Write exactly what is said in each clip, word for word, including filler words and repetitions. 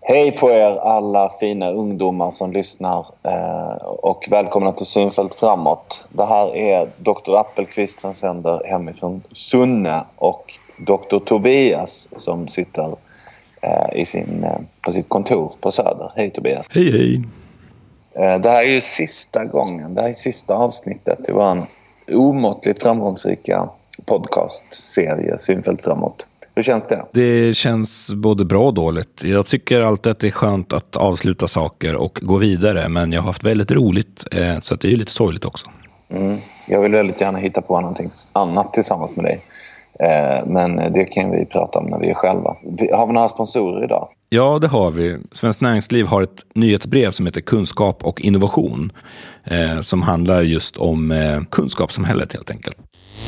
Hej på er alla fina ungdomar som lyssnar eh, och välkomna till Synfält framåt. Det här är doktor Appelqvist som sänder hemifrån Sunne och doktor Tobias som sitter eh, i sin, eh, på sitt kontor på Söder. Hej Tobias. Hej hej. Eh, det här är ju sista gången, det här är sista avsnittet i vår omåttligt framgångsrika podcastserie Synfält framåt. Hur känns det? Det känns både bra och dåligt. Jag tycker alltid att det är skönt att avsluta saker och gå vidare. Men jag har haft väldigt roligt, så att det är lite sorgligt också. Mm. Jag vill väldigt gärna hitta på någonting annat tillsammans med dig. Men det kan vi prata om när vi är själva. Har vi några sponsorer idag? Ja, det har vi. Svenskt Näringsliv har ett nyhetsbrev som heter Kunskap och innovation. Som handlar just om kunskapssamhället helt enkelt.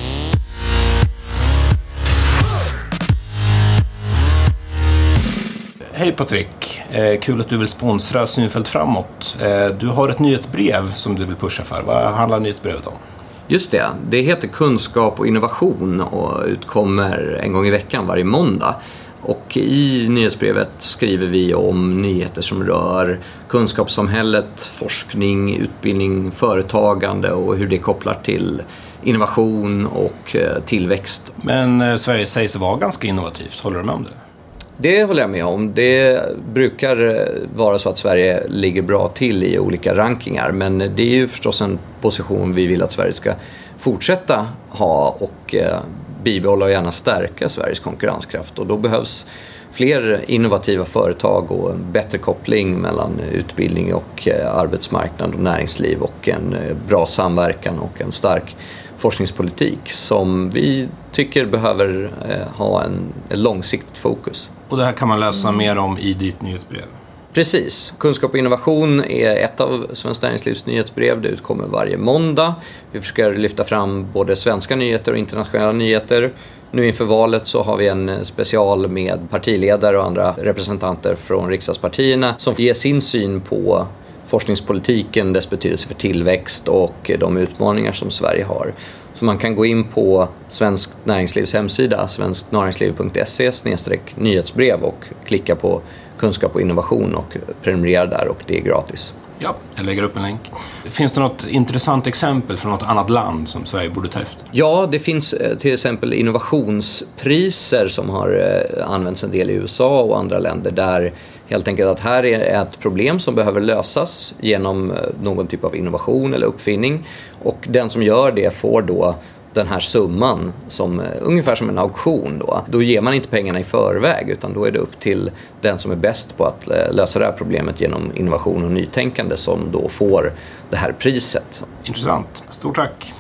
Hej Patrik, eh, kul att du vill sponsra Synfält framåt. Eh, du har ett nyhetsbrev som du vill pusha för. Vad handlar nyhetsbrevet om? Just det, det heter Kunskap och innovation och utkommer en gång i veckan varje måndag. Och i nyhetsbrevet skriver vi om nyheter som rör kunskapssamhället, forskning, utbildning, företagande och hur det kopplar till innovation och tillväxt. Men eh, Sverige sägs vara ganska innovativt, håller du med om det? Det håller jag med om. Det brukar vara så att Sverige ligger bra till i olika rankingar. Men det är ju förstås en position vi vill att Sverige ska fortsätta ha och bibehålla och gärna stärka Sveriges konkurrenskraft. Och då behövs fler innovativa företag och en bättre koppling mellan utbildning och arbetsmarknad och näringsliv och en bra samverkan och en stark forskningspolitik som vi tycker behöver ha en, en långsiktigt fokus. Och det här kan man läsa mer om i ditt nyhetsbrev. Precis. Kunskap och innovation är ett av Svenskt Näringslivs nyhetsbrev. Det utkommer varje måndag. Vi försöker lyfta fram både svenska nyheter och internationella nyheter. Nu inför valet så har vi en special med partiledare och andra representanter från riksdagspartierna som ger sin syn på forskningspolitiken, dess betydelse för tillväxt och de utmaningar som Sverige har. Så man kan gå in på Svenskt Näringslivs hemsida, svensknäringsliv punkt se snedstreck nyhetsbrev och klicka på kunskap och innovation och prenumerera där och det är gratis. Ja, jag lägger upp en länk. Finns det något intressant exempel från något annat land som Sverige borde ta efter? Ja, det finns till exempel innovationspriser som har använts en del i U S A och andra länder där helt enkelt att här är ett problem som behöver lösas genom någon typ av innovation eller uppfinning och den som gör det får då den här summan som ungefär som en auktion då. Då ger man inte pengarna i förväg utan då är det upp till den som är bäst på att lösa det här problemet genom innovation och nytänkande som då får det här priset. Intressant. Stort tack.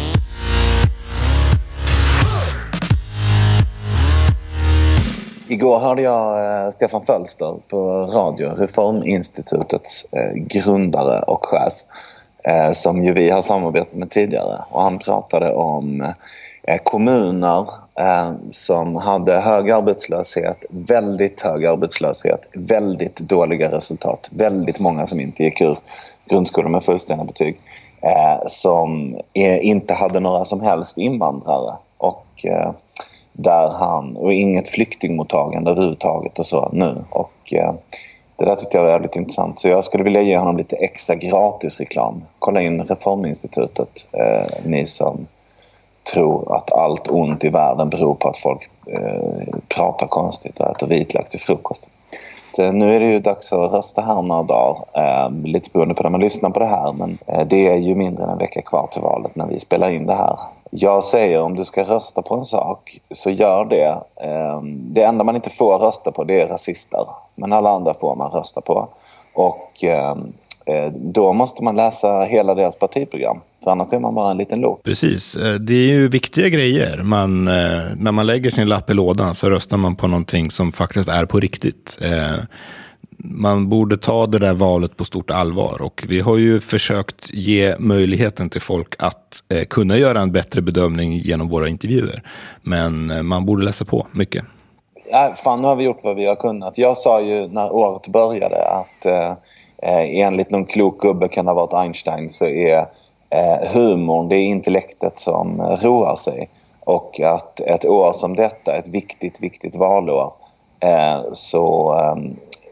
Igår hörde jag eh, Stefan Fölster på radio, Reforminstitutets eh, grundare och chef. Eh, som ju vi har samarbetat med tidigare. Och han pratade om eh, kommuner eh, som hade hög arbetslöshet, väldigt hög arbetslöshet, väldigt dåliga resultat. Väldigt många som inte gick ur grundskolan med fullständiga betyg. Eh, som eh, inte hade några som helst invandrare. Och, eh, där han, och inget flyktingmottagande överhuvudtaget och så nu. Och... Eh, Det där tyckte jag var väldigt intressant. Så jag skulle vilja ge honom lite extra gratis reklam. Kolla in Reforminstitutet. Eh, ni som tror att allt ont i världen beror på att folk eh, pratar konstigt och äter vitlök till frukost. Så nu är det ju dags att rösta här några dagar. Eh, lite beroende på när man lyssnar på det här. Men eh, det är ju mindre än en vecka kvar till valet när vi spelar in det här. Jag säger om du ska rösta på en sak så gör det. Det enda man inte får rösta på det är rasister. Men alla andra får man rösta på. Och då måste man läsa hela deras partiprogram. För annars är man bara en liten lok. Precis, det är ju viktiga grejer. Man, när man lägger sin lapp i lådan så röstar man på någonting som faktiskt är på riktigt. Man borde ta det där valet på stort allvar och vi har ju försökt ge möjligheten till folk att eh, kunna göra en bättre bedömning genom våra intervjuer. Men eh, man borde läsa på mycket. Ja, fan, nu har vi gjort vad vi har kunnat. Jag sa ju när året började att eh, enligt någon klok gubbe kan det ha varit Einstein så är eh, humorn, det är intellektet som eh, roar sig. Och att ett år som detta, ett viktigt, viktigt valår, eh, så... Eh,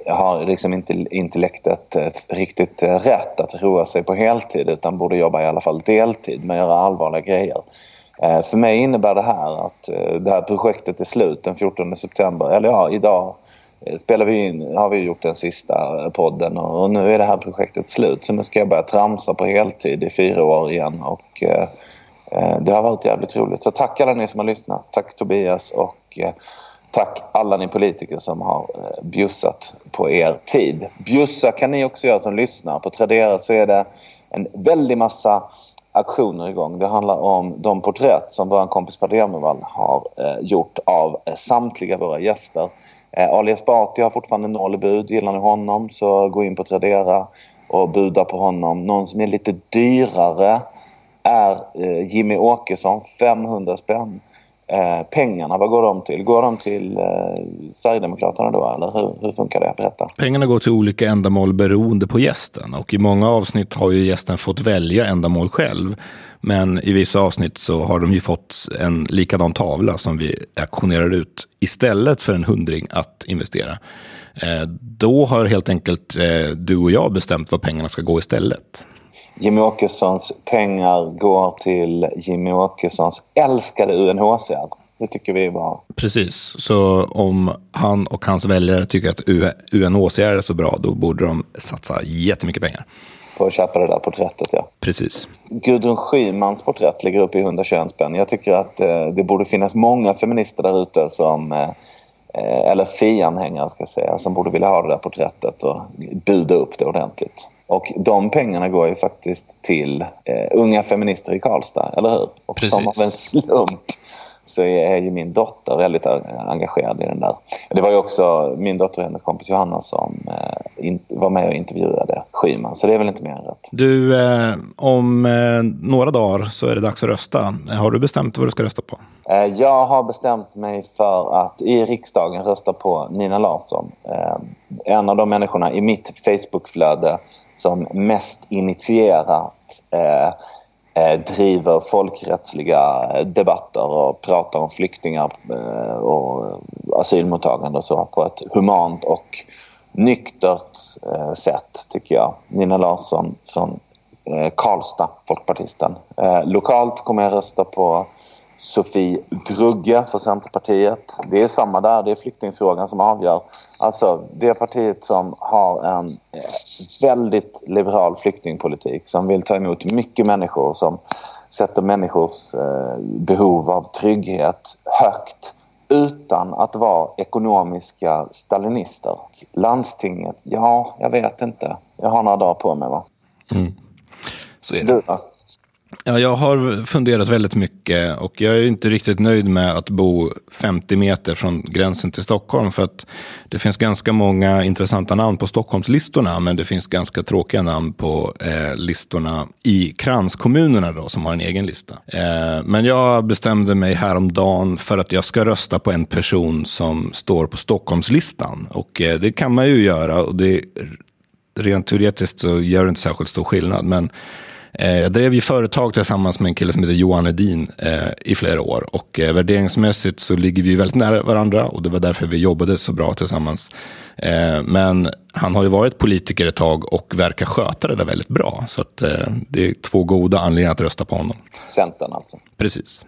har liksom inte intellektet riktigt rätt att roa sig på heltid utan borde jobba i alla fall deltid med att göra allvarliga grejer. För mig innebär det här att det här projektet är slut den fjortonde september. Eller ja, idag spelar vi in, har vi gjort den sista podden och nu är det här projektet slut. Så nu ska jag börja tramsa på heltid i fyra år igen och eh, det har varit jävligt roligt. Så tack alla ni som har lyssnat. Tack Tobias och eh, tack alla ni politiker som har eh, bjussat på er tid. Bjussa kan ni också göra som lyssnar. På Tradera så är det en väldig massa aktioner igång. Det handlar om de porträtt som vår kompis Per Demervall har eh, gjort av eh, samtliga våra gäster. Eh, Ali Esbati har fortfarande noll bud. Gillar ni honom så gå in på Tradera och buda på honom. Någon som är lite dyrare är eh, Jimmy Åkesson, femhundra spänn. Eh, pengarna, vad går de till? Går de till eh, Sverigedemokraterna då eller hur, hur funkar det? Berätta. Pengarna går till olika ändamål beroende på gästen och i många avsnitt har ju gästen fått välja ändamål själv, men i vissa avsnitt så har de ju fått en likadan tavla som vi auktionerar ut istället för en hundring att investera. Eh, då har helt enkelt eh, du och jag bestämt vad pengarna ska gå istället. Jimmy Åkessons pengar går till Jimmy Åkessons älskade U N H C R. Det tycker vi är bra. Precis, så om han och hans väljare tycker att U N H C R är så bra, då borde de satsa jättemycket pengar. På att köpa det där porträttet, ja. Precis. Gudrun Schymans porträtt ligger upp i hundratjugoett spänn. Jag tycker att eh, det borde finnas många feminister där ute som... Eh, eller F I A-anhängare ska jag säga, som borde vilja ha det där porträttet och buda upp det ordentligt. Och de pengarna går ju faktiskt till eh, unga feminister i Karlstad, eller hur? Och Precis. Som av en slump så är ju min dotter väldigt engagerad i den där. Det var ju också min dotter och hennes kompis Johanna som eh, in, var med och intervjuade Schyman, så det är väl inte mer än rätt. Du, eh, om eh, några dagar så är det dags att rösta. Har du bestämt vad du ska rösta på? Eh, jag har bestämt mig för att i riksdagen rösta på Nina Larsson. Eh, en av de människorna i mitt Facebookflöde som mest initierat eh, eh, driver folkrättsliga debatter och pratar om flyktingar eh, och asylmottagande och så på ett humant och nyktert eh, sätt, tycker jag. Nina Larsson från eh, Karlstad, folkpartisten. Eh, lokalt kommer jag rösta på Sofie Drugge för Centerpartiet. Det är samma där, det är flyktingfrågan som avgör. Alltså det partiet som har en väldigt liberal flyktingpolitik, som vill ta emot mycket människor, som sätter människors eh, behov av trygghet högt utan att vara ekonomiska stalinister. Landstinget, ja, jag vet inte. Jag har några dagar på mig, va? Mm. Så är det. Du, va? Ja, jag har funderat väldigt mycket och jag är inte riktigt nöjd med att bo femtio meter från gränsen till Stockholm, för att det finns ganska många intressanta namn på Stockholmslistorna, men det finns ganska tråkiga namn på eh, listorna i kranskommunerna då, som har en egen lista. Eh, men jag bestämde mig häromdagen för att jag ska rösta på en person som står på Stockholmslistan, och eh, det kan man ju göra, och det rent teoretiskt så gör det inte särskilt stor skillnad, men jag drev ju företag tillsammans med en kille som heter Johan Edin eh, i flera år, och eh, värderingsmässigt så ligger vi väldigt nära varandra, och det var därför vi jobbade så bra tillsammans. Eh, men han har ju varit politiker ett tag och verkar sköta det där väldigt bra, så att, eh, det är två goda anledningar att rösta på honom. Centern alltså. Precis.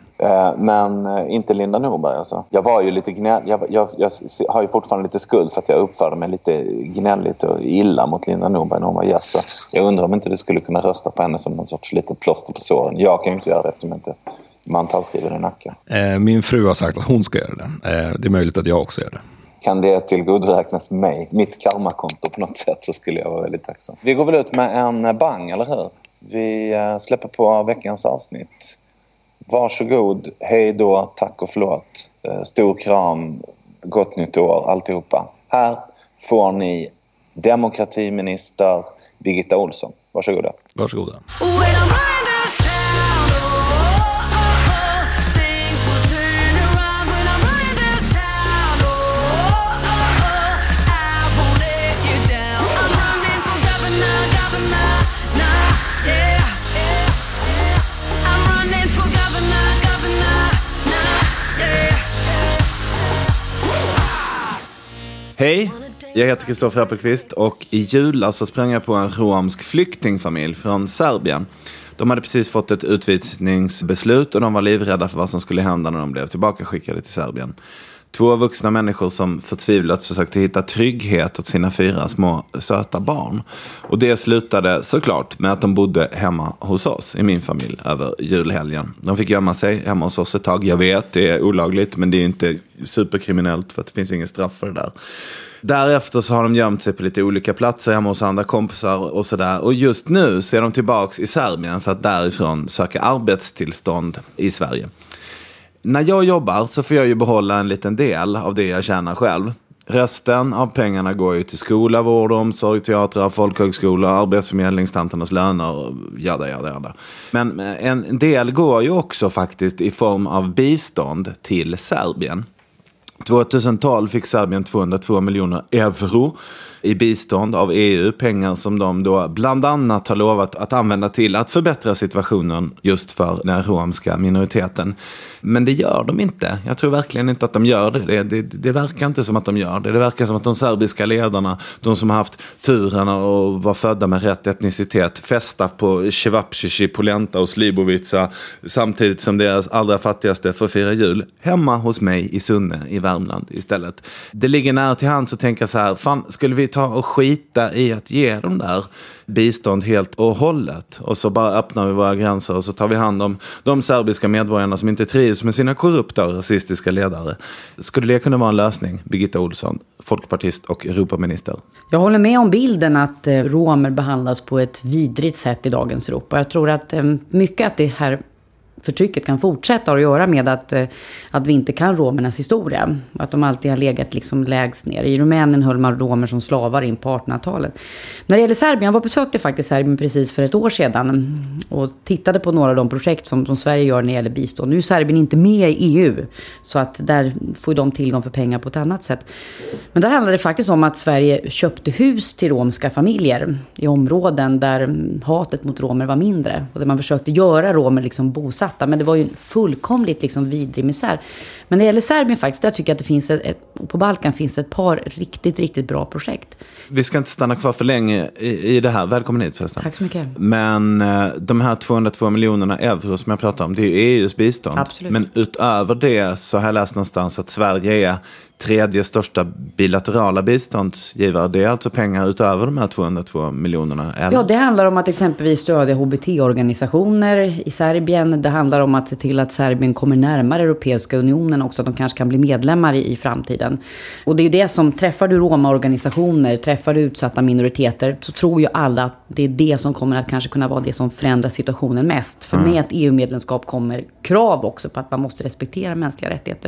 Men inte Linda Norberg alltså. Jag var ju lite gnäll, jag, jag, jag har ju fortfarande lite skuld för att jag uppförde mig lite gnälligt och illa mot Linda Norberg när hon var gäst. Så jag undrar om inte du skulle kunna rösta på henne som någon sorts lite plåster på såren. Jag kan ju inte göra det eftersom jag inte mantalsskriver i nacken. Min fru har sagt att hon ska göra det. Det är möjligt att jag också gör det. Kan det tillgodoräknas mig, mitt karmakonto på något sätt, så skulle jag vara väldigt tacksam. Vi går väl ut med en bang, eller hur? Vi släpper på veckans avsnitt. Varsågod, hej då, tack och förlåt. Stor kram, gott nytt år, alltihopa. Här får ni demokratiminister Birgitta Ohlsson. Varsågoda. Varsågoda. Hej, Jag heter Kristoffer Appelqvist och i julas så sprang jag på en romsk flyktingfamilj från Serbien. De hade precis fått ett utvisningsbeslut och de var livrädda för vad som skulle hända när de blev tillbaka skickade till Serbien. Två vuxna människor som förtvivlat försökte hitta trygghet åt sina fyra små söta barn. Och det slutade såklart med att de bodde hemma hos oss, i min familj, över julhelgen. De fick gömma sig hemma hos oss ett tag. Jag vet, det är olagligt, men det är inte superkriminellt för att det finns ingen straff för det där. Därefter så har de gömt sig på lite olika platser hemma hos andra kompisar och sådär. Och just nu så är de tillbaka i Serbien för att därifrån söka arbetstillstånd i Sverige. När jag jobbar så får jag ju behålla en liten del av det jag tjänar själv. Resten av pengarna går ju till skola, vård, omsorg, teatrar, folkhögskola, arbetsförmedlingstanternas löner och jada, jada, jada. Men en del går ju också faktiskt i form av bistånd till Serbien. tjugohundratolv fick Serbien tvåhundratvå miljoner euro i bistånd av E U, pengar som de då bland annat har lovat att använda till att förbättra situationen just för den romska minoriteten. Men det gör de inte. Jag tror verkligen inte att de gör det. Det, det. det verkar inte som att de gör det. Det verkar som att de serbiska ledarna, de som har haft turen och var födda med rätt etnicitet, festar på Cevapcici, Polenta och Slibovica samtidigt som deras allra fattigaste får fira jul hemma hos mig i Sunne i Värmland istället. Det ligger nära till hands att tänka så här, fan, skulle vi ta och skita i att ge dem där bistånd helt och hållet och så bara öppnar vi våra gränser och så tar vi hand om de serbiska medborgarna som inte trivs med sina korrupta och rasistiska ledare. Skulle det kunna vara en lösning, Birgitta Olsson, folkpartist och Europaminister? Jag håller med om bilden att romer behandlas på ett vidrigt sätt i dagens Europa. Jag tror att mycket att det här förtrycket kan fortsätta att göra med att, att vi inte kan romernas historia. Att de alltid har legat liksom lägst ner. I Rumänien höll man romer som slavar in på artonhundratalet. När det gäller Serbien, jag var besökte faktiskt Serbien precis för ett år sedan och tittade på några av de projekt som, som Sverige gör när det gäller bistånd. Nu är Serbien inte med i E U, så att där får de tillgång för pengar på ett annat sätt. Men där handlar det faktiskt om att Sverige köpte hus till romska familjer i områden där hatet mot romer var mindre och där man försökte göra romer liksom bosatta. Men det var ju en fullkomligt liksom vidrig misär. Men när det gäller Serbien faktiskt, där tycker jag att det finns ett, på Balkan finns ett par riktigt, riktigt bra projekt. Vi ska inte stanna kvar för länge i, i det här. Välkommen hit förresten. Tack så mycket. Men eh, de här tvåhundratvå miljonerna euro som jag pratar om, det är ju E U:s bistånd. Absolut. Men utöver det så har jag läst någonstans att Sverige är tredje största bilaterala biståndsgivare. Det är alltså pengar utöver de här tvåhundratvå miljonerna. Eller? Ja, det handlar om att exempelvis stödja H B T-organisationer i Serbien. Det handlar om att se till att Serbien kommer närmare Europeiska unionen också, att de kanske kan bli medlemmar i, i framtiden. Och det är ju det som, träffar du Roma-organisationer, träffar du utsatta minoriteter, så tror ju alla att det är det som kommer att kanske kunna vara det som förändrar situationen mest. För mm. med ett E U-medlemskap kommer krav också på att man måste respektera mänskliga rättigheter.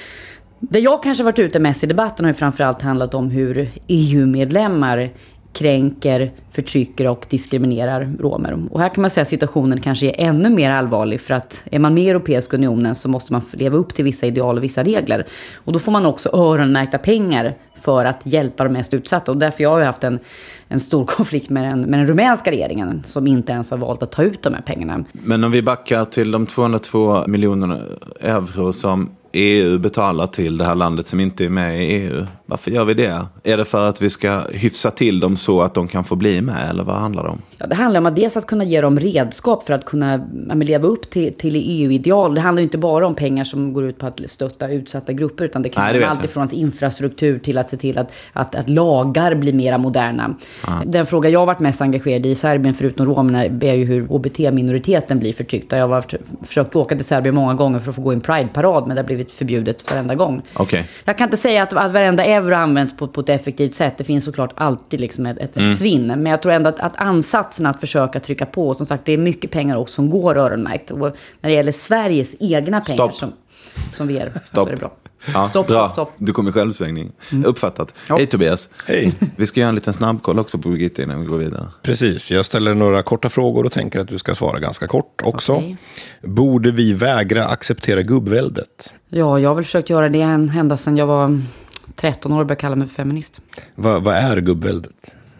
Det jag kanske varit ute mest i debatten har ju framförallt handlat om hur E U-medlemmar kränker, förtrycker och diskriminerar romer. Och här kan man säga att situationen kanske är ännu mer allvarlig, för att är man med i Europeiska unionen så måste man leva upp till vissa ideal och vissa regler. Och då får man också öronmärkta pengar för att hjälpa de mest utsatta. Och därför jag har jag haft en, en stor konflikt med den, med den rumänska regeringen som inte ens har valt att ta ut de här pengarna. Men om vi backar till de tvåhundratvå miljoner euro som E U betalar till det här landet som inte är med i E U. Varför gör vi det? Är det för att vi ska hyfsa till dem så att de kan få bli med, eller vad handlar det om? Ja, det handlar om att dels att kunna ge dem redskap för att kunna ja, leva upp till, till E U-ideal. Det handlar ju inte bara om pengar som går ut på att stötta utsatta grupper, utan det kan Nej, det vara allt ifrån att infrastruktur till att se till att, att, att lagar blir mera moderna. Aha. Den fråga jag har varit mest engagerad i i Serbien, förutom romerna, är ju hur H B T-minoriteten blir förtryckta. Jag har varit, försökt åka till Serbien många gånger för att få gå i en Pride-parad, men det har blivit förbjudet varenda gång. Okay. Jag kan inte säga att, att varenda euro används på, på ett effektivt sätt. Det finns såklart alltid liksom ett, ett, mm. ett svinn. Men jag tror ändå att, att ansatsen att försöka trycka på, som sagt, det är mycket pengar också som går öronmärkt. Och när det gäller Sveriges egna pengar som, som vi ger, Stopp. så är det bra. Ja, stopp, bra. stopp, stopp. Du kommer självsvängning. Mm. Uppfattat. Ja. Hej Tobias. Hej. Vi ska göra en liten snabbkoll också på Birgitta innan vi går vidare. Precis, jag ställer några korta frågor och tänker att du ska svara ganska kort också. Okay. Borde vi vägra acceptera gubbväldet? Ja, jag har väl försökt göra det ända sedan jag var tretton år och började kalla mig för feminist. Va, vad är gubbväldet?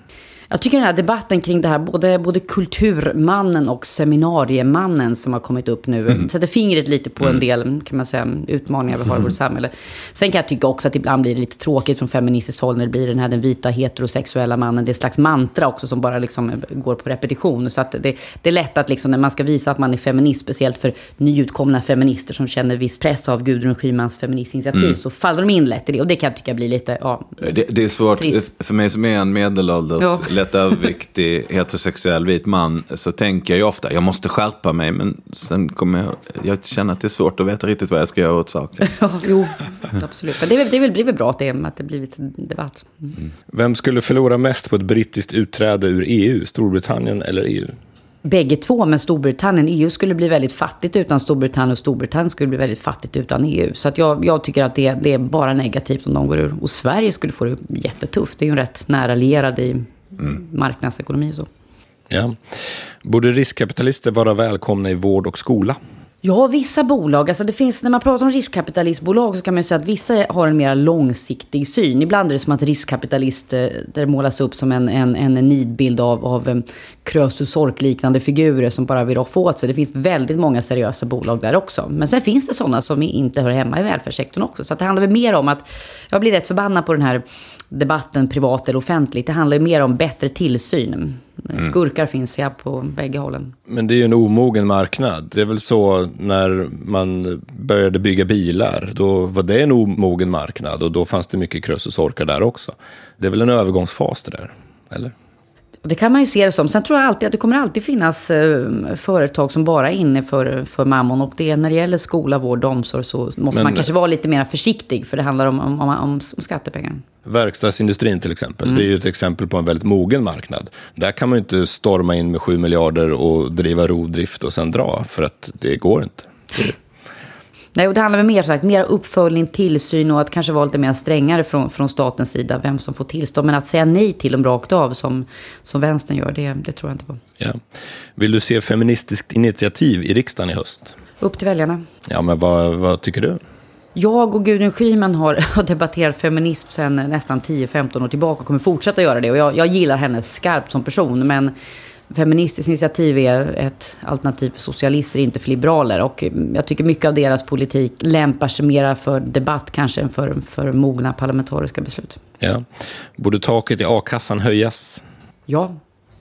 Jag tycker den här debatten kring det här, både, både kulturmannen och seminariemannen som har kommit upp nu, mm. sätter fingret lite på mm. en del, kan man säga, utmaningar vi har i vårt samhälle. Sen kan jag tycka också att ibland blir det lite tråkigt från feministiskt håll när det blir den här den vita heterosexuella mannen. Det är ett slags mantra också som bara liksom går på repetition. Så att det, det är lätt att liksom, när man ska visa att man är feminist, speciellt för nyutkomna feminister som känner viss press av Gudrun Schymans feministinitiativ, mm. så faller de in lätt i det. Och det kan jag tycka blir lite, ja, det, det är svårt, trist. För mig som är en medelålders, ja. lätt överviktig, heterosexuell vit man, så tänker jag ju ofta, jag måste skärpa mig, men sen kommer jag, jag känner att det är svårt att veta riktigt vad jag ska göra åt saker. Ja, jo, absolut. Men det är väl, det är väl blivit bra att det, att det blivit en debatt. Mm. Vem skulle förlora mest på ett brittiskt utträde ur E U, Storbritannien eller E U? Bägge två, men Storbritannien, E U skulle bli väldigt fattigt utan Storbritannien och Storbritannien skulle bli väldigt fattigt utan E U. Så att jag, jag tycker att det, det är bara negativt om de går ur. Och Sverige skulle få det jättetufft. Det är ju en rätt nära lierad i mm. marknadsekonomi och så. Ja. Borde riskkapitalister vara välkomna i vård och skola? Ja, vissa bolag, alltså det finns, när man pratar om riskkapitalistbolag så kan man ju säga att vissa har en mer långsiktig syn. Ibland är det som att riskkapitalister där målas upp som en, en, en nidbild av, av Krösus Sork-liknande figurer som bara vill roffa åt sig. Det finns väldigt många seriösa bolag där också. Men sen finns det sådana som inte hör hemma i välfärdssektorn också. Så att det handlar väl mer om att, jag blir rätt förbannad på den här debatten privat eller offentligt. Det handlar mer om bättre tillsyn. Mm. Skurkar finns ja på bägge hållen. Men det är ju en omogen marknad. Det är väl så när man började bygga bilar, då var det en omogen marknad och då fanns det mycket Krösus Sorkar där också. Det är väl en övergångsfas det där, eller? Det kan man ju se det som. Sen tror jag alltid att det kommer alltid finnas eh, företag som bara är inne för, för mammon. Och det, när det gäller skola, vård och omsorg så måste Men, man kanske vara lite mer försiktig. För det handlar om, om, om, om skattepengar. Verkstadsindustrin till exempel. Mm. Det är ju ett exempel på en väldigt mogen marknad. Där kan man ju inte storma in med sju miljarder och driva rovdrift och sen dra. För att det går inte. Det Nej, och det handlar mer sagt, mer uppföljning, tillsyn och att kanske vara lite mer strängare från, från statens sida, vem som får tillstånd. Men att säga nej till dem rakt av som, som vänstern gör, det, det tror jag inte på. Ja. Vill du se feministiskt initiativ i riksdagen i höst? Upp till väljarna. Ja, men vad, vad tycker du? Jag och Gudrun Schyman har debatterat feminism sedan nästan tio femton år tillbaka och kommer fortsätta göra det. Och jag, jag gillar henne skarpt som person, men feministiskt initiativ är ett alternativ för socialister, inte för liberaler. Och jag tycker mycket av deras politik lämpar sig mera för debatt kanske än för, för mogna parlamentariska beslut. Ja. Borde taket i a-kassan höjas? Ja.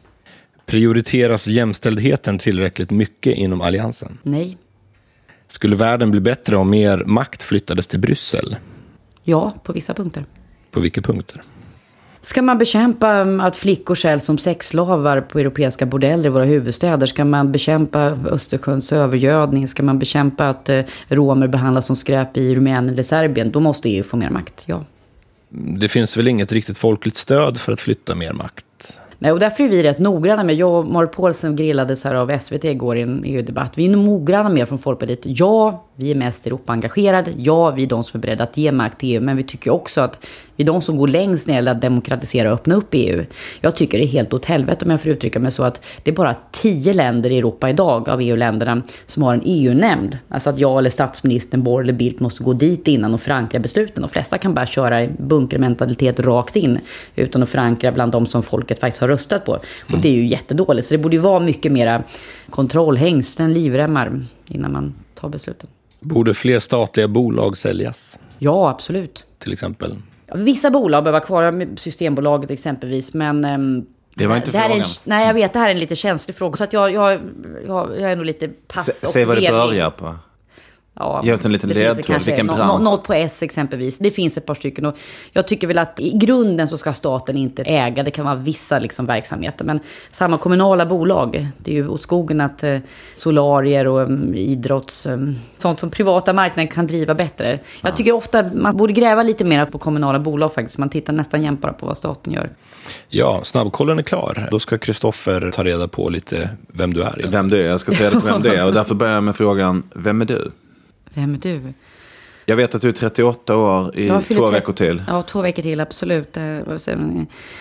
Prioriteras jämställdheten tillräckligt mycket inom alliansen? Nej. Skulle världen bli bättre om mer makt flyttades till Bryssel? Ja, på vissa punkter. På vilka punkter? Ska man bekämpa att flickor säljs som sexslavar på europeiska bordeller i våra huvudstäder? Ska man bekämpa Östersjöns övergödning? Ska man bekämpa att eh, romer behandlas som skräp i Rumänien eller Serbien? Då måste E U få mer makt, ja. Det finns väl inget riktigt folkligt stöd för att flytta mer makt? Nej, och därför är vi rätt noggranna med. Jag och Marit Paulsen grillades här av S V T igår i en E U-debatt. Vi är noggranna med från Folkpartiet. Ja, vi är mest Europa-engagerade. Ja, vi är de som är beredda att ge makt till E U. Men vi tycker också att vi är de som går längst när det gäller att demokratisera och öppna upp E U. Jag tycker det är helt åt helvete om jag får uttrycka mig så att det är bara tio länder i Europa idag av E U-länderna som har en E U-nämnd. Alltså att jag eller statsministern, Borg eller Bildt måste gå dit innan och förankra besluten. De flesta kan bara köra i bunkermentalitet rakt in utan att förankra bland de som folket faktiskt har röstat på. Och det är ju jättedåligt. Så det borde ju vara mycket mera kontroll, hängslen, livremmar innan man tar besluten. Borde fler statliga bolag säljas? Ja, absolut. Till exempel? Vissa bolag behöver vara kvar, Systembolaget exempelvis, men um, det var inte det här frågan. Är, nej, jag vet, det här är en lite känslig fråga, så att jag, jag, jag, jag är nog lite pass. S- säg vad det börjar på. Ja, ge oss en liten ledtråd, vilken bransch? Nå- något på S exempelvis. Det finns ett par stycken och jag tycker väl att i grunden så ska staten inte äga. Det kan vara vissa liksom verksamheter. Men samma kommunala bolag. Det är ju åt skogen att eh, solarier och um, idrotts... Um, sånt som privata marknaden kan driva bättre. Jag ja. tycker ofta man borde gräva lite mer på kommunala bolag faktiskt. Man tittar nästan jämfört på vad staten gör. Ja, snabbkollen är klar. Då ska Kristoffer ta reda på lite vem du är. Vem du är. Jag ska ta reda på vem du är. Och därför börjar jag med frågan, vem är du? Vem är du? Jag vet att du är trettioåtta år i två tre- veckor till. Ja, två veckor till, absolut.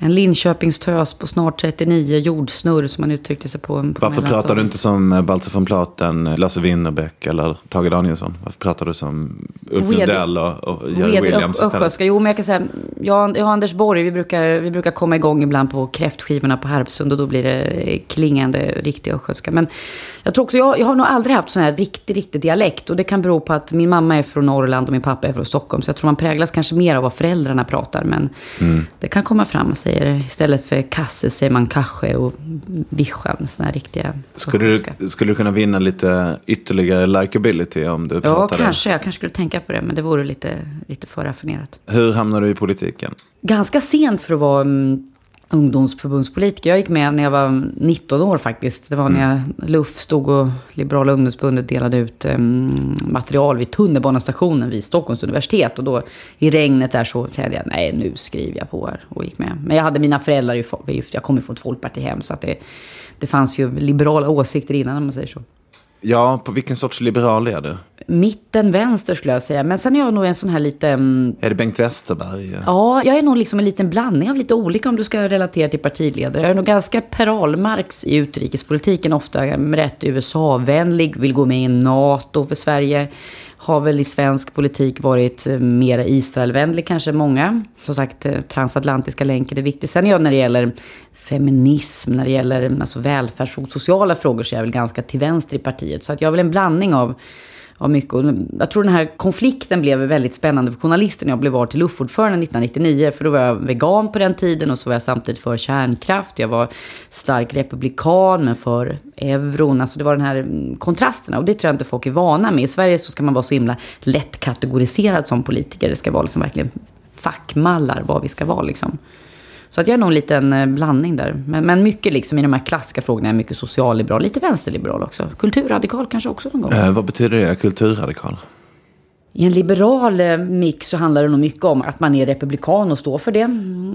En Linköpingstös på snart trettionio, jordsnurr som man uttryckte sig på. på Varför pratar du inte som Baltzar von Platen, Lasse Winnerbäck eller Tage Danielsson? Varför pratar du som Ulf Lundell och, och Jerry Williams istället? Jo, men jag kan säga, jag, jag och Anders Borg, vi brukar, vi brukar komma igång ibland på kräftskivorna på Harpsund och då blir det klingande riktig östgötska. Men jag tror också, jag, jag har nog aldrig haft sån här riktig, riktig dialekt och det kan bero på att min mamma är från Norrland och min pappa är från Stockholm, så jag tror man präglas kanske mer av vad föräldrarna pratar, men mm. det kan komma fram och säger istället för kasse säger man kanske och vischan, såna här riktiga. Skulle du, skulle du kunna vinna lite ytterligare likability om du pratade? Ja, kanske. Jag kanske skulle tänka på det, men det vore lite, lite för raffinerat. Hur hamnade du i politiken? Ganska sent för att vara um, ungdomsförbundspolitiker. Jag gick med när jag var nitton år faktiskt. Det var mm. när jag, L U F stod och Liberala ungdomsbundet delade ut um, material vid tunnelbanestationen vid Stockholms universitet. Och då i regnet där så kände jag, nej nu skriver jag på här och gick med. Men jag hade mina föräldrar, ju, jag kom ju från ett folkpartihem så att det, det fanns ju liberala åsikter innan, om man säger så. Ja, på vilken sorts liberal är du? Mitten vänster skulle jag säga. Men sen är jag nog en sån här lite... Um... Är det Bengt Westerberg? Ja. ja, jag är nog liksom en liten blandning av lite olika om du ska relatera till partiledare. Jag är nog ganska Per Ahlmarks i utrikespolitiken ofta. Rätt U S A-vänlig, vill gå med i NATO för Sverige. Har väl i svensk politik varit mer Israelvänlig kanske många. Som sagt, transatlantiska länken är viktigt. Sen är jag när det gäller feminism, när det gäller alltså välfärds- och sociala frågor så är jag väl ganska till vänster i partiet. Så att jag har väl en blandning av, av mycket. Och jag tror den här konflikten blev väldigt spännande för journalister när jag blev vald till L U F-ordförande nittonhundranittionio. För då var jag vegan på den tiden och så var jag samtidigt för kärnkraft. Jag var stark republikan men för euron. Alltså det var den här kontrasterna och det tror jag inte folk är vana med. I Sverige så ska man vara så himla lätt kategoriserad som politiker. Det ska vara liksom verkligen fackmallar vad vi ska vara liksom. Så att jag är nog en liten blandning där. Men, men mycket liksom i de här klassiska frågorna är mycket socialliberal, lite vänsterliberal också. Kulturradikal kanske också någon gång. Eh, vad betyder det, kulturradikal? I en liberal mix så handlar det nog mycket om att man är republikan och står för det.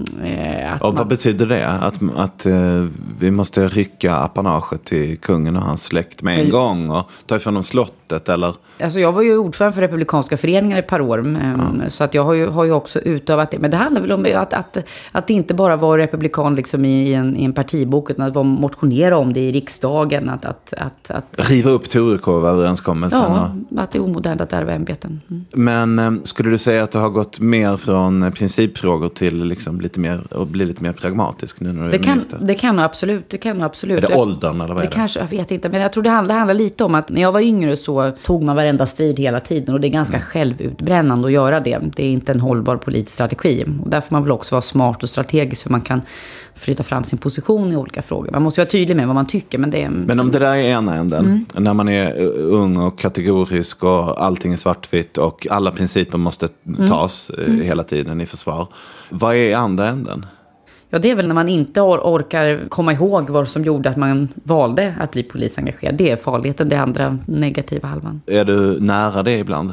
Att och vad man... betyder det? Att, att uh, vi måste rycka apanaget till kungen och hans släkt med en mm. gång och ta ifrån dem slottet eller? Alltså jag var ju ordförande för republikanska föreningar ett par år. Mm. Så att jag har ju, har ju också utövat det. Men det handlar väl om att, att, att det inte bara var republikan liksom i, en, i en partibok utan att vara motionera om det i riksdagen. Att, att, att, att... Riva upp Torekov-överenskommelsen. Ja, och... att det är omodernt att ärva ämbeten. Mm. Men skulle du säga att du har gått mer från principfrågor till liksom lite mer och bli lite mer pragmatisk nu när du det är kan, minister? Det kan nog absolut, det kan nog absolut. Är det åldern eller vad är det? det? Kanske, jag vet inte, men jag tror det handlar, det handlar lite om att när jag var yngre så tog man varenda strid hela tiden och det är ganska mm. självutbrännande att göra det. Det är inte en hållbar politisk strategi och där får man väl också vara smart och strategisk hur man kan flytta fram sin position i olika frågor. Man måste vara tydlig med vad man tycker. Men, det är... men om det där är ena änden, mm. när man är ung och kategorisk och allting är svartvitt och alla principer måste tas mm. hela tiden i försvar. Vad är andra änden? Ja, det är väl när man inte or- orkar komma ihåg vad som gjorde att man valde att bli polisengagerad. Det är farligheten, det andra negativa halvan. Är du nära det ibland?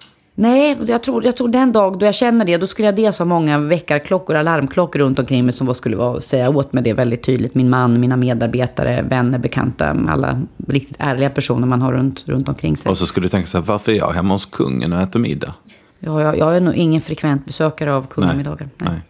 Nej, jag tror, jag tror den dag då jag känner det, då skulle jag dels ha många väckarklockor, alarmklockor runt omkring mig som vad skulle vara, säga åt mig det väldigt tydligt. Min man, mina medarbetare, vänner, bekanta, alla riktigt ärliga personer man har runt, runt omkring sig. Och så skulle du tänka så här, varför är jag hemma hos kungen och äter middag? Ja, jag, jag är nog ingen frekvent besökare av kungamiddagar. Nej. Nej.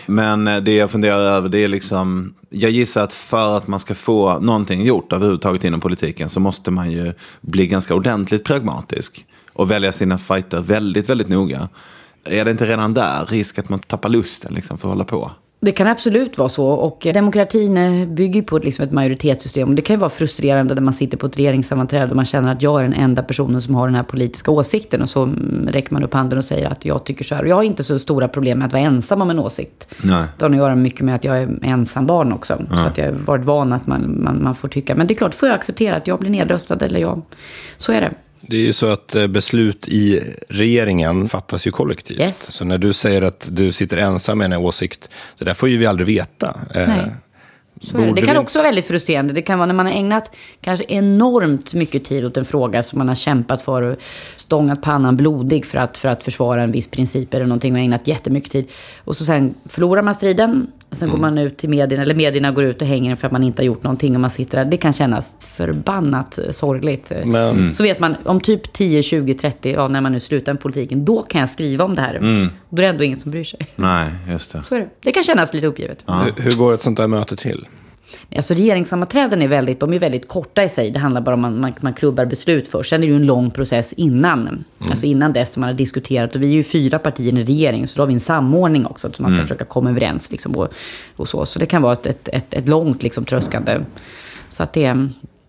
Men det jag funderar över, det är liksom, jag gissar att för att man ska få någonting gjort överhuvudtaget inom politiken så måste man ju bli ganska ordentligt pragmatisk och välja sina fighter väldigt, väldigt noga. Är det inte redan där risk att man tappar lusten liksom för att hålla på? Det kan absolut vara så och demokratin bygger på liksom ett majoritetssystem och det kan ju vara frustrerande när man sitter på ett regeringssammanträde och man känner att jag är den enda personen som har den här politiska åsikten och så räcker man upp handen och säger att jag tycker så här. Och jag har inte så stora problem med att vara ensam om en åsikt. Nej. Det har att göra mycket med att jag är ensam barn också. Ja. Så att jag har varit van att man, man, man får tycka. Men det är klart, får jag acceptera att jag blir nedröstad eller jag. Så är det. Det är ju så att beslut i regeringen fattas ju kollektivt. Yes. Så när du säger att du sitter ensam med en åsikt, det där får ju vi aldrig veta. Nej. Så är det. Det kan också vara väldigt frustrerande. Det kan vara när man har ägnat kanske enormt mycket tid åt en fråga som man har kämpat för och stångat pannan blodig för att, för att försvara en viss princip eller någonting och ägnat jättemycket tid. Och så sen förlorar man striden Sen Mm. går man ut till medierna, eller medierna går ut och hänger för att man inte har gjort någonting och man sitter där. Det kan kännas förbannat sorgligt. Men, mm. Så vet man, om typ tio, tjugo, trettio, ja, när man nu slutar med politiken, då kan jag skriva om det här. Mm. Då är det ändå ingen som bryr sig. Nej, just det. Så är det. Det kan kännas lite uppgivet. Ja. hur, hur går ett sånt där möte till? Alltså regeringssammanträden är väldigt, de är väldigt korta i sig. Det handlar bara om att man, man, man klubbar beslut för. Sen är det ju en lång process innan. Mm. Alltså innan dess som man har diskuterat. Och vi är ju fyra partier i regeringen, så då har vi en samordning också. Så man ska mm. försöka komma överens liksom, och, och så. Så det kan vara ett, ett, ett, ett långt liksom, tröskande. Så att det är...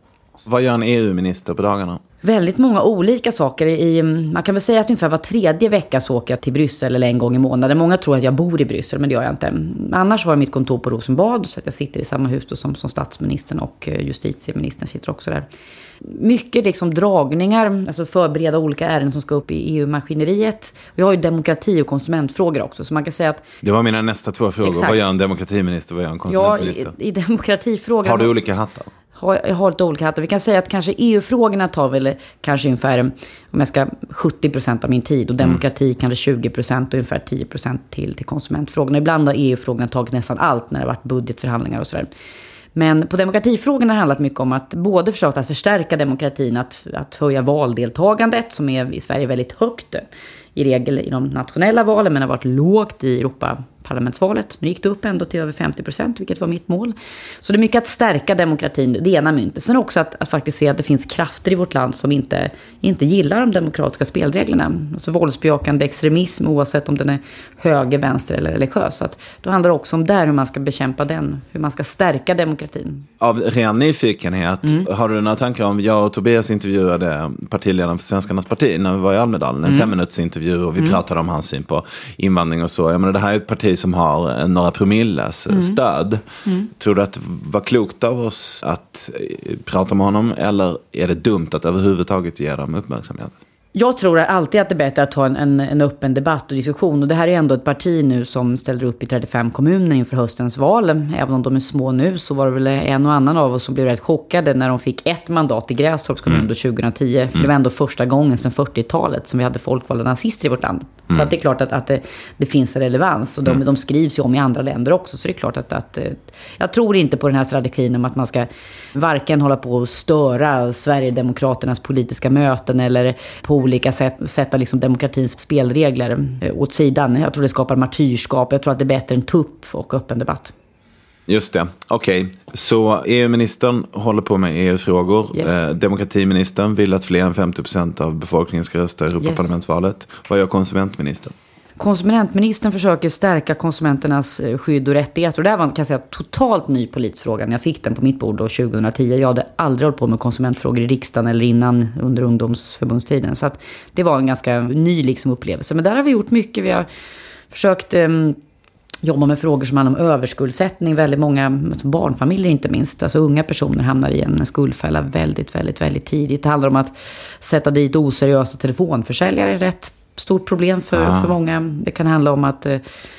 Vad gör en E U-minister på dagarna? Väldigt många olika saker. I, man kan väl säga att ungefär var tredje vecka så åker jag till Bryssel eller en gång i månaden. Många tror att jag bor i Bryssel, men det gör jag inte. Annars har jag mitt kontor på Rosenbad, så att jag sitter i samma hus då som, som statsministern och justitieministern sitter också där. Mycket liksom dragningar, alltså förbereda olika ärenden som ska upp i E U-maskineriet. Och jag har ju demokrati- och konsumentfrågor också, så man kan säga att... Det var mina nästa två frågor. Exakt. Vad gör en demokratiminister, vad gör en konsumentminister? Ja, i, i demokratifrågan... Har du olika hattar? Jag har lite olika hattar. Vi kan säga att kanske E U-frågorna tar väl kanske ungefär, om jag ska, sjuttio procent av min tid. Och demokrati mm. kanske tjugo procent och ungefär tio procent till, till konsumentfrågorna. Ibland har E U-frågorna tagit nästan allt när det har varit budgetförhandlingar och sådär. Men på demokratifrågorna har det handlat mycket om att både försöka att förstärka demokratin, att, att höja valdeltagandet som är i Sverige väldigt högt i regel i de nationella valen, men har varit lågt i Europaparlamentsvalet. Nu gick det upp ändå till över femtio procent, vilket var mitt mål. Så det är mycket att stärka demokratin, det ena myntet. Sen också att, att faktiskt se att det finns krafter i vårt land som inte, inte gillar de demokratiska spelreglerna. Alltså våldsbejakande extremism, oavsett om den är höger, vänster eller religiös. Så att då handlar det också om där hur man ska bekämpa den, hur man ska stärka demokratin. Av ren nyfikenhet, mm. har du några tankar om, jag och Tobias intervjuade partiledaren för Svenskarnas parti när vi var i Almedalen, en mm. femminutsintervju och vi mm. pratade om hans syn på invandring och så. Jag menar, det här är ett parti som har några promilles mm. stöd. Mm. Tror du att det var klokt av oss att prata med honom, eller är det dumt att överhuvudtaget ge dem uppmärksamhet? Jag tror alltid att det är bättre att ha en, en, en öppen debatt och diskussion. Och det här är ändå ett parti nu som ställer upp i trettiofem kommuner inför höstens val. Även om de är små nu så var det väl en och annan av oss som blev rätt chockade när de fick ett mandat i Grästorps kommun mm. då tjugohundratio. För det var ändå första gången sedan fyrtiotalet som vi hade folkvalda nazister i vårt land. Mm. Så att det är klart att, att det, det finns en relevans. Och de, mm. de skrivs ju om i andra länder också. Så det är klart att, att jag tror inte på den här strategin om att man ska varken hålla på att störa Sverigedemokraternas politiska möten eller på olika sätt sätta liksom demokratins spelregler åt sidan. Jag tror det skapar martyrskap. Jag tror att det är bättre än tupp och öppen debatt. Just det. Okej. Okay. Så E U-ministern håller på med E U-frågor. Yes. Eh, demokratiministern vill att fler än femtio procent av befolkningen ska rösta i Europaparlamentsvalet. Yes. Vad gör konsumentministern? Konsumentministern försöker stärka konsumenternas skydd och rättigheter. Och det här var en, kan jag säga, totalt ny politisk fråga när jag fick den på mitt bord då tjugohundratio. Jag hade aldrig hållit på med konsumentfrågor i riksdagen eller innan under ungdomsförbundstiden. Så att det var en ganska ny liksom, upplevelse. Men där har vi gjort mycket. Vi har försökt eh, jobba med frågor som handlar om överskuldsättning. Väldigt många alltså barnfamiljer inte minst. Alltså unga personer hamnar i en skuldfälla väldigt, väldigt, väldigt tidigt. Det handlar om att sätta dit oseriösa telefonförsäljare rätt. Stort problem för, ah. för många. Det kan handla om att eh,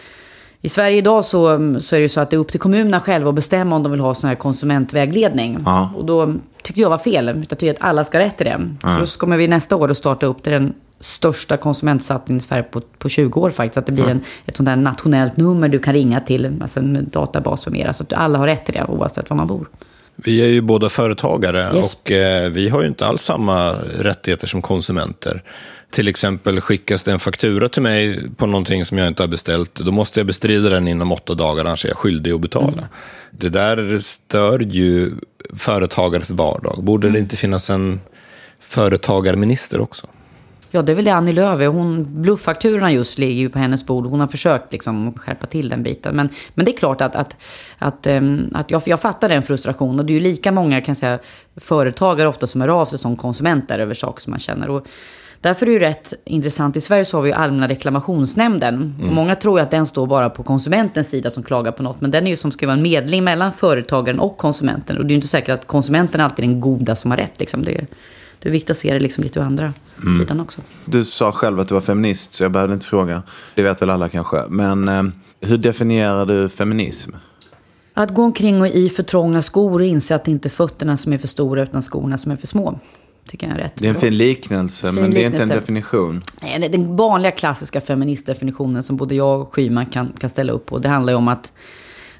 i Sverige idag så, så är det ju så att det är upp till kommunerna själva att bestämma om de vill ha sån här konsumentvägledning. Ah. Och då tyckte jag var fel. Jag tycker att alla ska ha rätt till det. Ah. Så då kommer vi nästa år att starta upp till den största konsumentsatsningen i Sverige på, på tjugo år faktiskt. Att det blir ah. en, ett sånt där nationellt nummer du kan ringa till. Alltså en databas för mera. Så att alla har rätt till det oavsett var man bor. Vi är ju båda företagare yes. och eh, vi har ju inte alls samma rättigheter som konsumenter. Till exempel skickas det en faktura till mig på någonting som jag inte har beställt. Då måste jag bestrida den inom åtta dagar, annars är jag skyldig att betala. Mm. Det där stör ju företagares vardag. Borde mm. det inte finnas en företagarminister också? Ja, det är väl det Annie Lööf. Hon, bluffakturorna just ligger ju på hennes bord. Hon har försökt liksom skärpa till den biten. Men, men det är klart att, att, att, att jag, jag fattar den frustration. Och det är ju lika många kan säga, företagare ofta som är av sig som konsumenter över saker som man känner. Och därför är det ju rätt intressant. I Sverige så har vi ju Allmänna reklamationsnämnden. Mm. Och många tror ju att den står bara på konsumentens sida som klagar på något. Men den är ju som ska vara en medling mellan företagaren och konsumenten. Och det är ju inte säkert att konsumenten alltid är den goda som har rätt. Liksom. Det är, det är viktigt att se det liksom lite ur andra mm. sidan också. Du sa själv att du var feminist, så jag behövde inte fråga. Det vet väl alla kanske. Men eh, hur definierar du feminism? Att gå omkring och i för trånga skor och inse att det inte är fötterna som är för stora utan skorna som är för små. Tycker jag är rätt. Det är en fin liknelse, fin men det är liknelse. Inte en definition. Nej, det är den vanliga klassiska feministdefinitionen som både jag och Schyman kan, kan ställa upp på. Det handlar ju om att,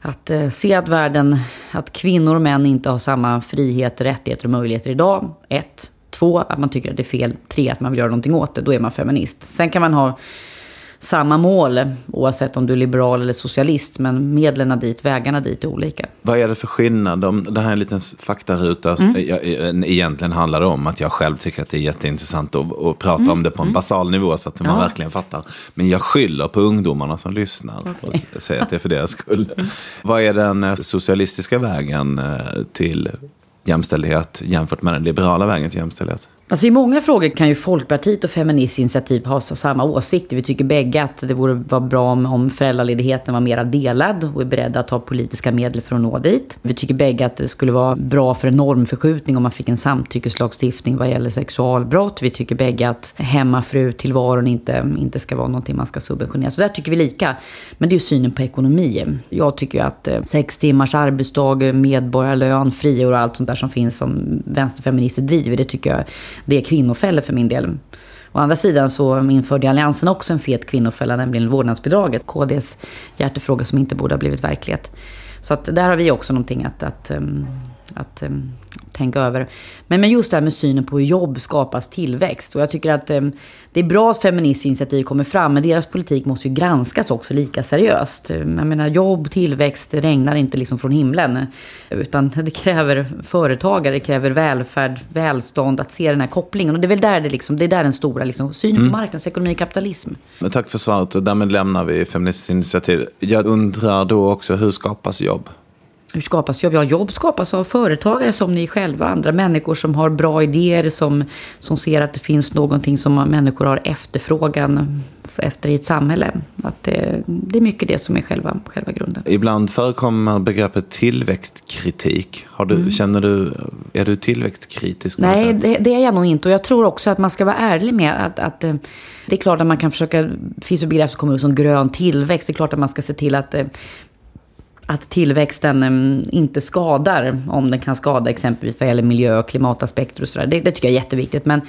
att eh, se att världen, att kvinnor och män inte har samma frihet, rättigheter och möjligheter idag. Ett. Två, att man tycker att det är fel. Tre, att man vill göra någonting åt det. Då är man feminist. Sen kan man ha samma mål oavsett om du är liberal eller socialist, men medlen dit, vägarna dit är olika. Vad är det för skillnad? Om det här är en liten faktaruta. Mm. Egentligen handlar det om att jag själv tycker att det är jätteintressant att, att prata mm. om det på en mm. basal nivå så att man ja. verkligen fattar. Men jag skyller på ungdomarna som lyssnar okay. och säger att det är för deras skull. Vad är den socialistiska vägen till jämställdhet jämfört med den liberala vägen till jämställdhet? Alltså i många frågor kan ju Folkpartiet och Feministiskt initiativ ha så samma åsikter. Vi tycker bägge att det vore vara bra om, om föräldraledigheten var mera delad och är beredda att ta politiska medel för att nå dit. Vi tycker bägge att det skulle vara bra för en normförskjutning om man fick en samtyckeslagstiftning vad gäller sexualbrott. Vi tycker bägge att hemmafru-tillvaron inte, inte ska vara någonting man ska subventionera. Så där tycker vi lika. Men det är ju synen på ekonomi. Jag tycker ju att sex timmars arbetsdag, medborgarlön, friår och allt sånt där som finns som vänsterfeminister driver, det tycker jag det är kvinnofällor för min del. Å andra sidan så införde Alliansen också en fet kvinnofälla, nämligen vårdnadsbidraget. K D:s hjärtefråga som inte borde ha blivit verklighet. Så att där har vi också någonting att, att, att, att um, tänka över. Men, men just det här med synen på hur jobb skapas tillväxt. Och jag tycker att um, det är bra att Feministiskt initiativ kommer fram, men deras politik måste ju granskas också lika seriöst. Jag menar, jobb, tillväxt regnar inte liksom från himlen. Utan det kräver företagare, det kräver välfärd, välstånd, att se den här kopplingen. Och det är väl där det, liksom, det är där den stora liksom, synen mm. på marknadsekonomi och kapitalism. Men tack för svaret, och därmed lämnar vi Feministiskt initiativ. Jag undrar då också, hur skapas jobb? Hur skapas jobb? Ja, jobb skapas av företagare som ni själva, andra människor som har bra idéer, som, som ser att det finns någonting som människor har efterfrågan efter i ett samhälle. Att det, det är mycket det som är själva, själva grunden. Ibland förekommer begreppet tillväxtkritik. Har du, mm. känner du, är du tillväxtkritisk? Nej, det, det är jag nog inte. Och jag tror också att man ska vara ärlig med att, att det är klart att man kan försöka, det finns ju begrepp som kommer ut som grön tillväxt. Det är klart att man ska se till att att tillväxten um, inte skadar, om den kan skada exempelvis vad gäller miljö- och klimataspekter och sådär. Det, det tycker jag är jätteviktigt. Men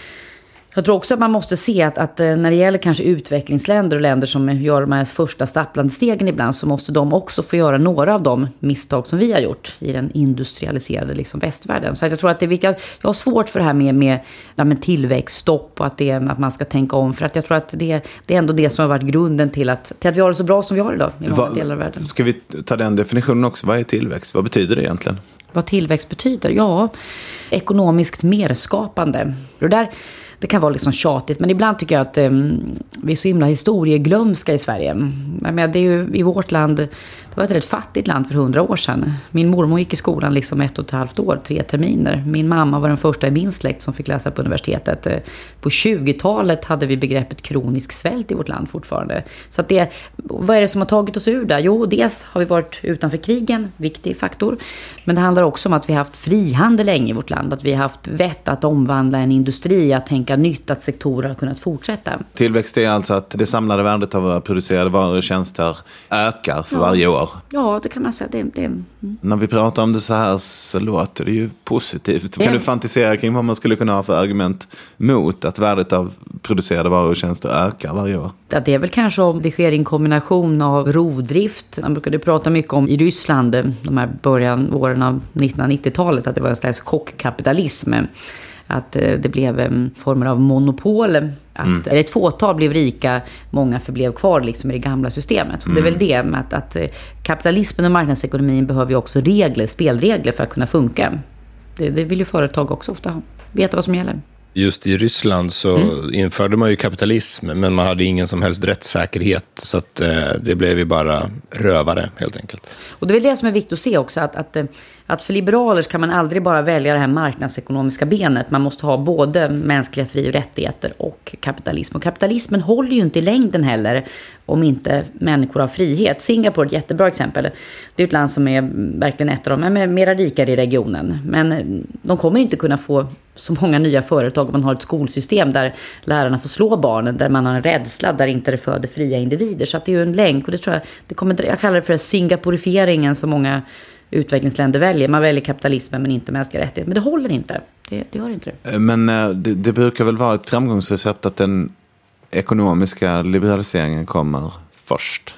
jag tror också att man måste se att, att när det gäller kanske utvecklingsländer och länder som gör de här första stapplande stegen ibland, så måste de också få göra några av de misstag som vi har gjort i den industrialiserade liksom västvärlden. Så jag tror att det är viktigt. Jag har svårt för det här med, med, med tillväxtstopp och att, det, att man ska tänka om. För att jag tror att det, det är ändå det som har varit grunden till att, till att vi har det så bra som vi har idag i många Va, delar av världen. Ska vi ta den definitionen också? Vad är tillväxt? Vad betyder det egentligen? Vad tillväxt betyder? Ja, ekonomiskt merskapande. Och där det kan vara liksom tjatigt, men ibland tycker jag att um, vi är så himla historieglömska i Sverige. Jag menar, det är ju i vårt land, det var ett rätt fattigt land för hundra år sedan. Min mormor gick i skolan liksom ett och ett halvt år, tre terminer. Min mamma var den första i min släkt som fick läsa på universitetet. På tjugotalet hade vi begreppet kronisk svält i vårt land fortfarande. Så att det, vad är det som har tagit oss ur där? Jo, dels har vi varit utanför krigen, viktig faktor. Men det handlar också om att vi har haft frihandel länge i vårt land. Att vi har haft vett att omvandla en industri, att tänka nytt, att sektorer har kunnat fortsätta. Tillväxt är alltså att det samlade värdet av producerade varor och tjänster ökar för ja. varje år. Ja, det kan man säga. Det, det, mm. När vi pratar om det så här så låter det ju positivt. Kan ja. du fantisera kring vad man skulle kunna ha för argument mot att värdet av producerade varor och tjänster ökar varje år? Ja, det är väl kanske om det sker en kombination av rovdrift. Man brukade prata mycket om i Ryssland, de här början, åren av nittonhundranittiotalet, att det var en slags chockkapitalism. Att det blev former av monopol. Att mm. ett fåtal blev rika, många förblev kvar liksom i det gamla systemet. Mm. Det är väl det med att, att kapitalismen och marknadsekonomin behöver ju också regler, spelregler för att kunna funka. Det, det vill ju företag också ofta ha. Veta vad som gäller. Just i Ryssland så mm. införde man ju kapitalism, men man hade ingen som helst rättssäkerhet, så att eh, det blev ju bara rövare helt enkelt. Och det är väl det som är viktigt att se också, att, att, att för liberaler kan man aldrig bara välja det här marknadsekonomiska benet. Man måste ha både mänskliga fri- och rättigheter och kapitalism. Och kapitalismen håller ju inte i längden heller om inte människor har frihet. Singapore är ett jättebra exempel. Det är ett land som är verkligen ett av de mera rikare i regionen. Men de kommer inte kunna få så många nya företag om man har ett skolsystem där lärarna får slå barnen, där man har en rädsla, där inte det föder fria individer. Så att det är ju en länk, och det tror jag, det kommer, jag kallar det för singaporifieringen som många utvecklingsländer väljer. Man väljer kapitalismen men inte mänskliga rättigheter. Men det håller inte. Det, det gör inte det. Men det, det brukar väl vara ett framgångsrecept att den ekonomiska liberaliseringen kommer först.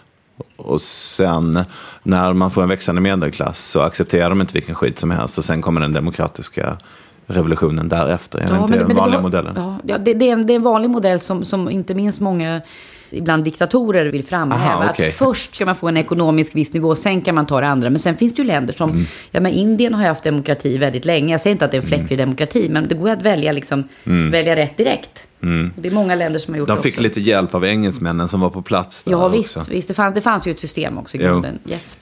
Och sen när man får en växande medelklass så accepterar de inte vilken skit som helst. Och sen kommer den demokratiska revolutionen därefter. Är det ja, inte men, den men vanliga var, modellen? Ja, det, det, är en, det är en vanlig modell som, som inte minst många ibland diktatorer vill framhäva. Aha, okay. Att först ska man få en ekonomisk viss nivå, sen kan man ta det andra. Men sen finns det ju länder som, mm. ja men Indien har ju haft demokrati väldigt länge. Jag säger inte att det är en fläckfri mm. demokrati, men det går att välja, liksom, mm. välja rätt direkt. Mm. Det är många länder som har gjort De det fick också. lite hjälp av engelsmännen som var på plats där. Ja också. visst, visst det, fanns, det fanns ju ett system också i grunden. Yes.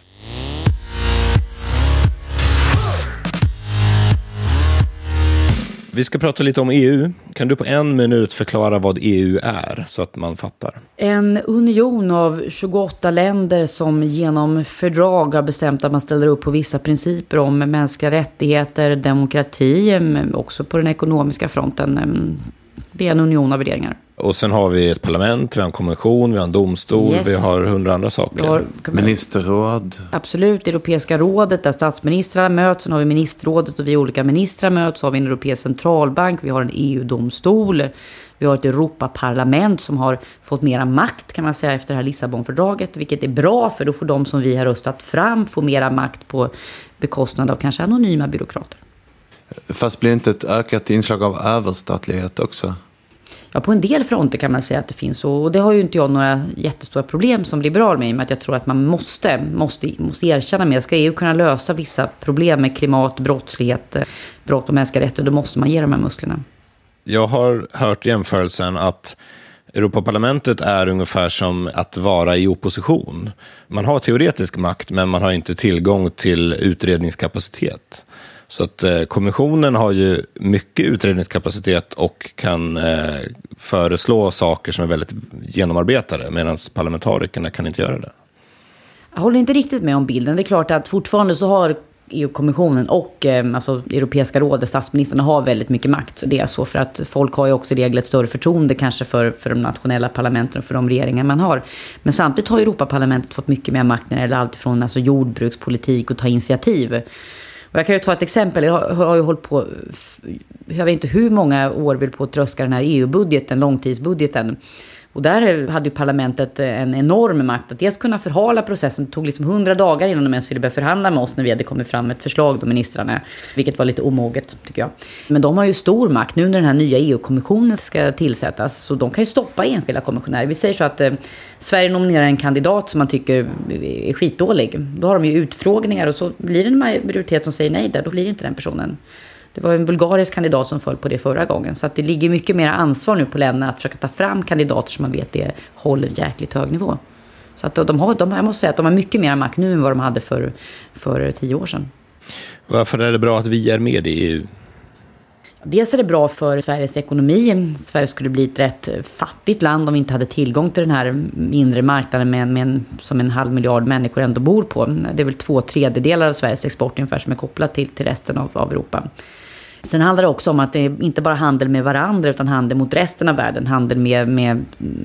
Vi ska prata lite om E U. Kan du på en minut förklara vad E U är så att man fattar? En union av tjugoåtta länder som genom fördrag har bestämt att man ställer upp på vissa principer om mänskliga rättigheter, demokrati, också på den ekonomiska fronten. Det är en union av värderingar. Och sen har vi ett parlament, vi har en konvention, vi har en domstol, yes. vi har hundra andra saker. Har, Ministerråd. Absolut, Europeiska rådet där statsministrarna möts. Sen har vi ministerrådet och vi olika ministrar möts. Så har vi en Europeisk centralbank, vi har en E U-domstol. Vi har ett Europaparlament som har fått mera makt kan man säga efter det här Lissabonfördraget. Vilket är bra för då får de som vi har röstat fram få mera makt på bekostnad av kanske anonyma byråkrater. Fast blir inte ett ökat inslag av överstatlighet också? Ja, på en del fronter kan man säga att det finns. Och det har ju inte jag några jättestora problem som liberal med. Men att jag tror att man måste, måste, måste erkänna mer. Ska E U kunna lösa vissa problem med klimat, brottslighet, brott och mänskliga rättigheter, då måste man ge de här musklerna. Jag har hört jämförelsen att Europaparlamentet är ungefär som att vara i opposition. Man har teoretisk makt men man har inte tillgång till utredningskapacitet. Så att eh, kommissionen har ju mycket utredningskapacitet och kan eh, föreslå saker som är väldigt genomarbetade medan parlamentarikerna kan inte göra det. Jag håller inte riktigt med om bilden. Det är klart att fortfarande så har E U-kommissionen och eh, alltså Europeiska rådet, statsministrarna har väldigt mycket makt. Det är så för att folk har ju också reglet större förtroende kanske för, för de nationella parlamenten och för de regeringar man har. Men samtidigt har Europaparlamentet fått mycket mer makt när det gäller allt från alltså, jordbrukspolitik och ta initiativ. Och jag kan ju ta ett exempel. Jag har, har ju hållit på, jag vet inte hur många år vill på att tröska den här E U-budgeten, långtidsbudgeten. Och där hade ju parlamentet en enorm makt att dels kunna förhala processen. Det tog liksom hundra dagar innan de ens ville börja förhandla med oss när vi hade kommit fram med ett förslag, de ministrarna. Vilket var lite omoget tycker jag. Men de har ju stor makt nu när den här nya E U-kommissionen ska tillsättas. Så de kan ju stoppa enskilda kommissionärer. Vi säger så att eh, Sverige nominerar en kandidat som man tycker är skitdålig. Då har de ju utfrågningar och så blir det en majoritet som säger nej där. Då blir det inte den personen. Det var en bulgarisk kandidat som föll på det förra gången. Så att det ligger mycket mer ansvar nu på länderna att försöka ta fram kandidater som man vet det håller jäkligt hög nivå. Så att de har, de, jag måste säga att de har mycket mer makt nu än vad de hade för, för tio år sedan. Varför är det bra att vi är med i E U? Dels är det bra för Sveriges ekonomi. Sverige skulle bli ett rätt fattigt land om vi inte hade tillgång till den här mindre marknaden med, med en, som en halv miljard människor ändå bor på. Det är väl två tredjedelar av Sveriges export ungefär som är kopplat till, till resten av, av Europa. Sen handlar det också om att det är inte bara handel med varandra utan handel mot resten av världen. Handel med, med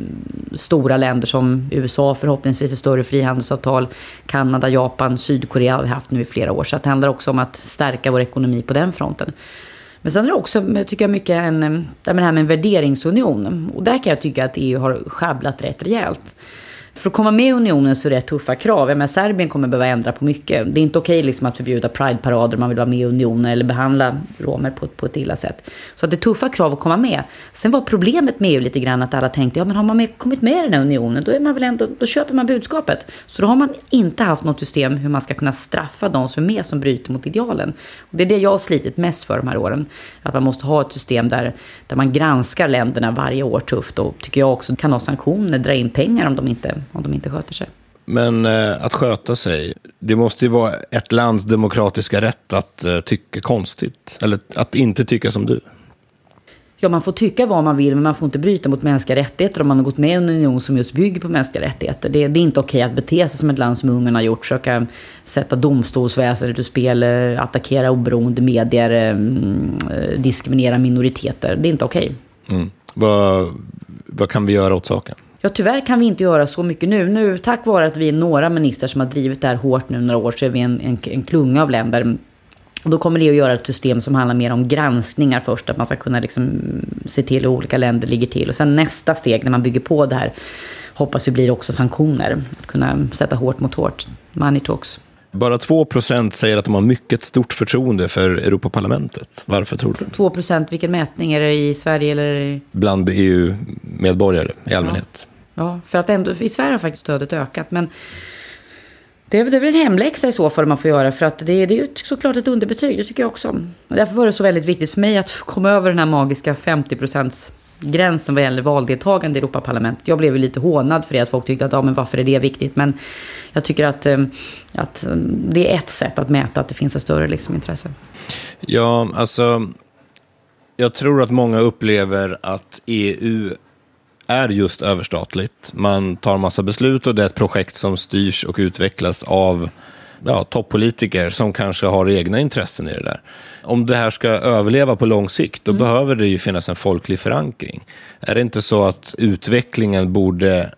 stora länder som U S A, förhoppningsvis ett större frihandelsavtal. Kanada, Japan, Sydkorea har vi haft nu i flera år. Så det handlar också om att stärka vår ekonomi på den fronten. Men sen är det också, tycker jag, mycket en, det här med en värderingsunion. Och där kan jag tycka att E U har schabblat rätt rejält. För att komma med i unionen så är det tuffa krav. Men Serbien kommer behöva ändra på mycket. Det är inte okej liksom att förbjuda Pride-parader om man vill vara med i unionen eller behandla romer på, på ett illa sätt. Så att det är tuffa krav att komma med. Sen var problemet med E U lite grann att alla tänkte, ja men har man med, kommit med i den här unionen då, är man väl ändå, då köper man budskapet. Så då har man inte haft något system hur man ska kunna straffa de som är med som bryter mot idealen. Och det är det jag har slitit mest för de här åren. Att man måste ha ett system där, där man granskar länderna varje år tufft och tycker jag också kan ha sanktioner, dra in pengar om de inte om de inte sköter sig. Men eh, att sköta sig, det måste ju vara ett lands demokratiska rätt att eh, tycka konstigt. Eller att inte tycka som du. Ja, man får tycka vad man vill men man får inte bryta mot mänskliga rättigheter om man har gått med i en union som just bygger på mänskliga rättigheter. Det, det är inte okej att bete sig som ett land som Ungern har gjort. Försöka sätta domstolsväsendet ur spel, attackera oberoende medier, eh, diskriminera minoriteter. Det är inte okej. Mm. Vad, vad kan vi göra åt saken? Ja, tyvärr kan vi inte göra så mycket nu. nu. Tack vare att vi är några ministrar som har drivit det här hårt nu några år så är vi en, en, en klunga av länder. Och då kommer det att göra ett system som handlar mer om granskningar först. Att man ska kunna liksom se till hur olika länder ligger till. Och sen nästa steg när man bygger på det här hoppas vi blir också sanktioner. Att kunna sätta hårt mot hårt. Money talks. Bara två procent säger att de har mycket stort förtroende för Europaparlamentet. Varför tror du? två procent, vilken mätning är det i Sverige? Eller? Bland E U-medborgare i allmänhet. Ja, ja, för att ändå, i Sverige har faktiskt stödet ökat. Men det är, det är väl en hemläxa i så fall man får göra. För att det, det är ju såklart ett underbetyg, det tycker jag också. Och därför var det så väldigt viktigt för mig att komma över den här magiska femtio procents gränsen vad gäller valdeltagande i Europaparlamentet. Jag blev ju lite hånad för det, att folk tyckte att ja, men varför är det viktigt? Men jag tycker att, att det är ett sätt att mäta att det finns ett större liksom, intresse. Ja, alltså jag tror att många upplever att E U är just överstatligt. Man tar massa beslut och det är ett projekt som styrs och utvecklas av ja, toppolitiker som kanske har egna intressen i det där. Om det här ska överleva på lång sikt, då mm. behöver det ju finnas en folklig förankring. Är det inte så att utvecklingen borde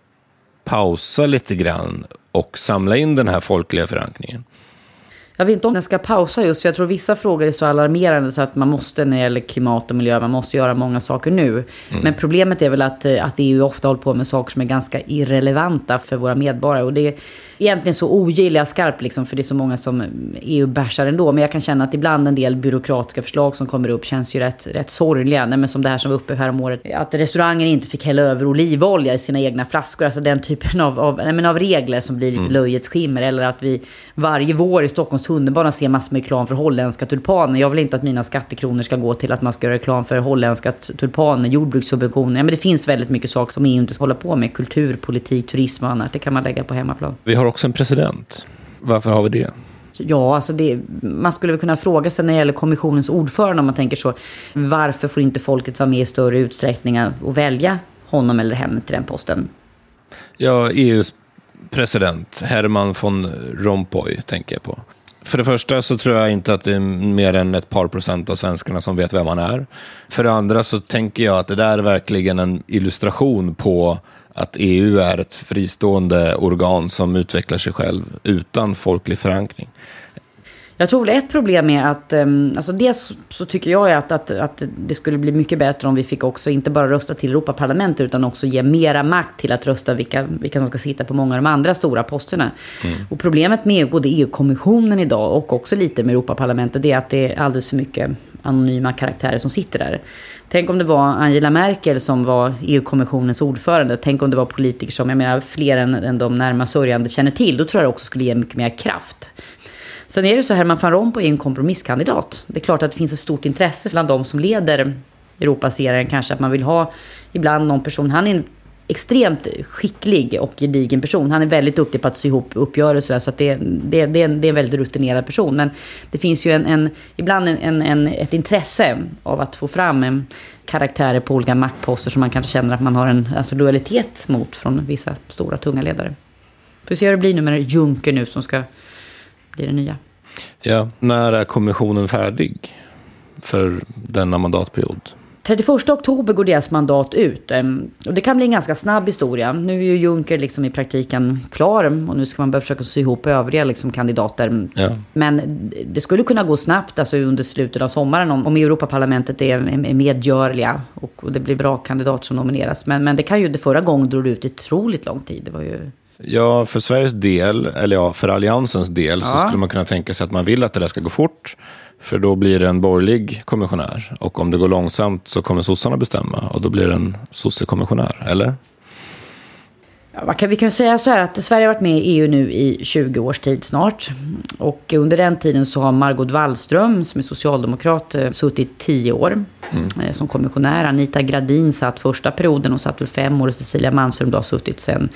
pausa lite grann och samla in den här folkliga förankringen? Jag vet inte om den ska pausa just, för jag tror vissa frågor är så alarmerande så att man måste, när det gäller klimat och miljö, man måste göra många saker nu. Mm. Men problemet är väl att, att E U ofta håller på med saker som är ganska irrelevanta för våra medborgare. Och det är egentligen så ogilliga skarpt liksom, för det är så många som E U bärsar ändå. Men jag kan känna att ibland en del byråkratiska förslag som kommer upp känns ju rätt, rätt sorgliga. Nej, men som det här som var uppe här om året. Att restauranger inte fick hälla över olivolja i sina egna flaskor. Alltså den typen av, av, nej, men av regler som blir lite mm. löjets skimmer. Eller att vi varje vår i Stockholms tunnelbana ser massor med reklam för holländska tulpaner. Jag vill inte att mina skattekronor ska gå till att man ska göra reklam för holländska tulpaner, jordbrukssubventioner. Ja, men det finns väldigt mycket saker som E U inte ska hålla på med. Kultur, politik, turism och annat. Det kan man lägga på hemmaplan. Vi har också en president. Varför har vi det? Ja, alltså det, man skulle väl kunna fråga sig när det gäller kommissionens ordförande, om man tänker så. Varför får inte folket vara med i större utsträckning och välja honom eller henne till den posten? Ja, E U:s president, Herman von Rompuy, tänker jag på. För det första så tror jag inte att det är mer än ett par procent av svenskarna som vet vem man är. För det andra så tänker jag att det där är verkligen en illustration på att E U är ett fristående organ som utvecklar sig själv utan folklig förankring. Jag tror väl ett problem är att, alltså dels så tycker jag att, att, att det skulle bli mycket bättre om vi fick också inte bara rösta till Europaparlamentet utan också ge mera makt till att rösta vilka, vilka som ska sitta på många av de andra stora posterna. Mm. Och problemet med både E U-kommissionen idag och också lite med Europaparlamentet är att det är alldeles för mycket anonyma karaktärer som sitter där. Tänk om det var Angela Merkel som var E U-kommissionens ordförande. Tänk om det var politiker som, jag menar, fler än, än de närmast sörjande känner till. Då tror jag det också skulle ge mycket mer kraft. Sen är det så här, Herman van Rompuy är en kompromisskandidat. Det är klart att det finns ett stort intresse bland de som leder Europaserien kanske, att man vill ha ibland någon person. Han är en extremt skicklig och gedigen person. Han är väldigt duktig på att sy ihop uppgörelser, så att det, det, det, är en, det är en väldigt rutinerad person. Men det finns ju en, en, ibland en, en, ett intresse av att få fram en karaktärer på olika maktposter som man kanske känner att man har en alltså, lojalitet mot från vissa stora, tunga ledare. Får vi se hur det blir nu med Juncker nu som ska bli det nya. Ja, när är kommissionen färdig för denna mandatperiod? trettioförsta oktober går deras mandat ut. Och det kan bli en ganska snabb historia. Nu är ju Juncker liksom i praktiken klar och nu ska man börja försöka sy ihop övriga liksom kandidater. Ja. Men det skulle kunna gå snabbt alltså under slutet av sommaren om, om Europaparlamentet är, är medgörliga och, och det blir bra kandidat som nomineras. Men, men det kan ju, det förra gången drog det ut otroligt lång tid. Det var ju... Ja, för Sveriges del, eller ja, för alliansens del, ja. Så skulle man kunna tänka sig att man vill att det där ska gå fort. För då blir det en borgerlig kommissionär. Och om det går långsamt så kommer sossarna bestämma. Och då blir det en sossekommissionär, eller? Ja, vi kan ju säga så här att Sverige har varit med i E U nu i tjugo års tid snart. Och under den tiden så har Margot Wallström, som är socialdemokrat, suttit tio år mm. som kommissionär. Anita Gradin satt första perioden och satt väl fem år. Och Cecilia Malmström då har suttit sedan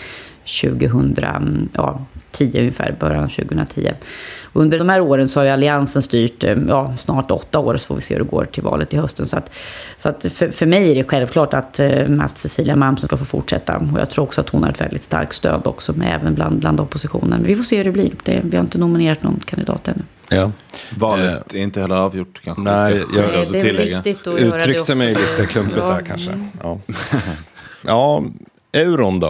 tjugohundratio ungefär, början av tjugohundratio. Under de här åren så har ju alliansen styrt ja, snart åtta år, så får vi se hur det går till valet i hösten. Så att, så att för, för mig är det självklart att, att Cecilia Malmström ska få fortsätta. Och jag tror också att hon har ett väldigt starkt stöd också, med, även bland, bland oppositionen. Vi får se hur det blir. Det, vi har inte nominerat någon kandidat ännu. Ja. Valet är inte heller avgjort kanske. Nej, jag Nej, det är viktigt att göra uttryckte det mig lite klumpigt här kanske. Ja. Ja, euron då.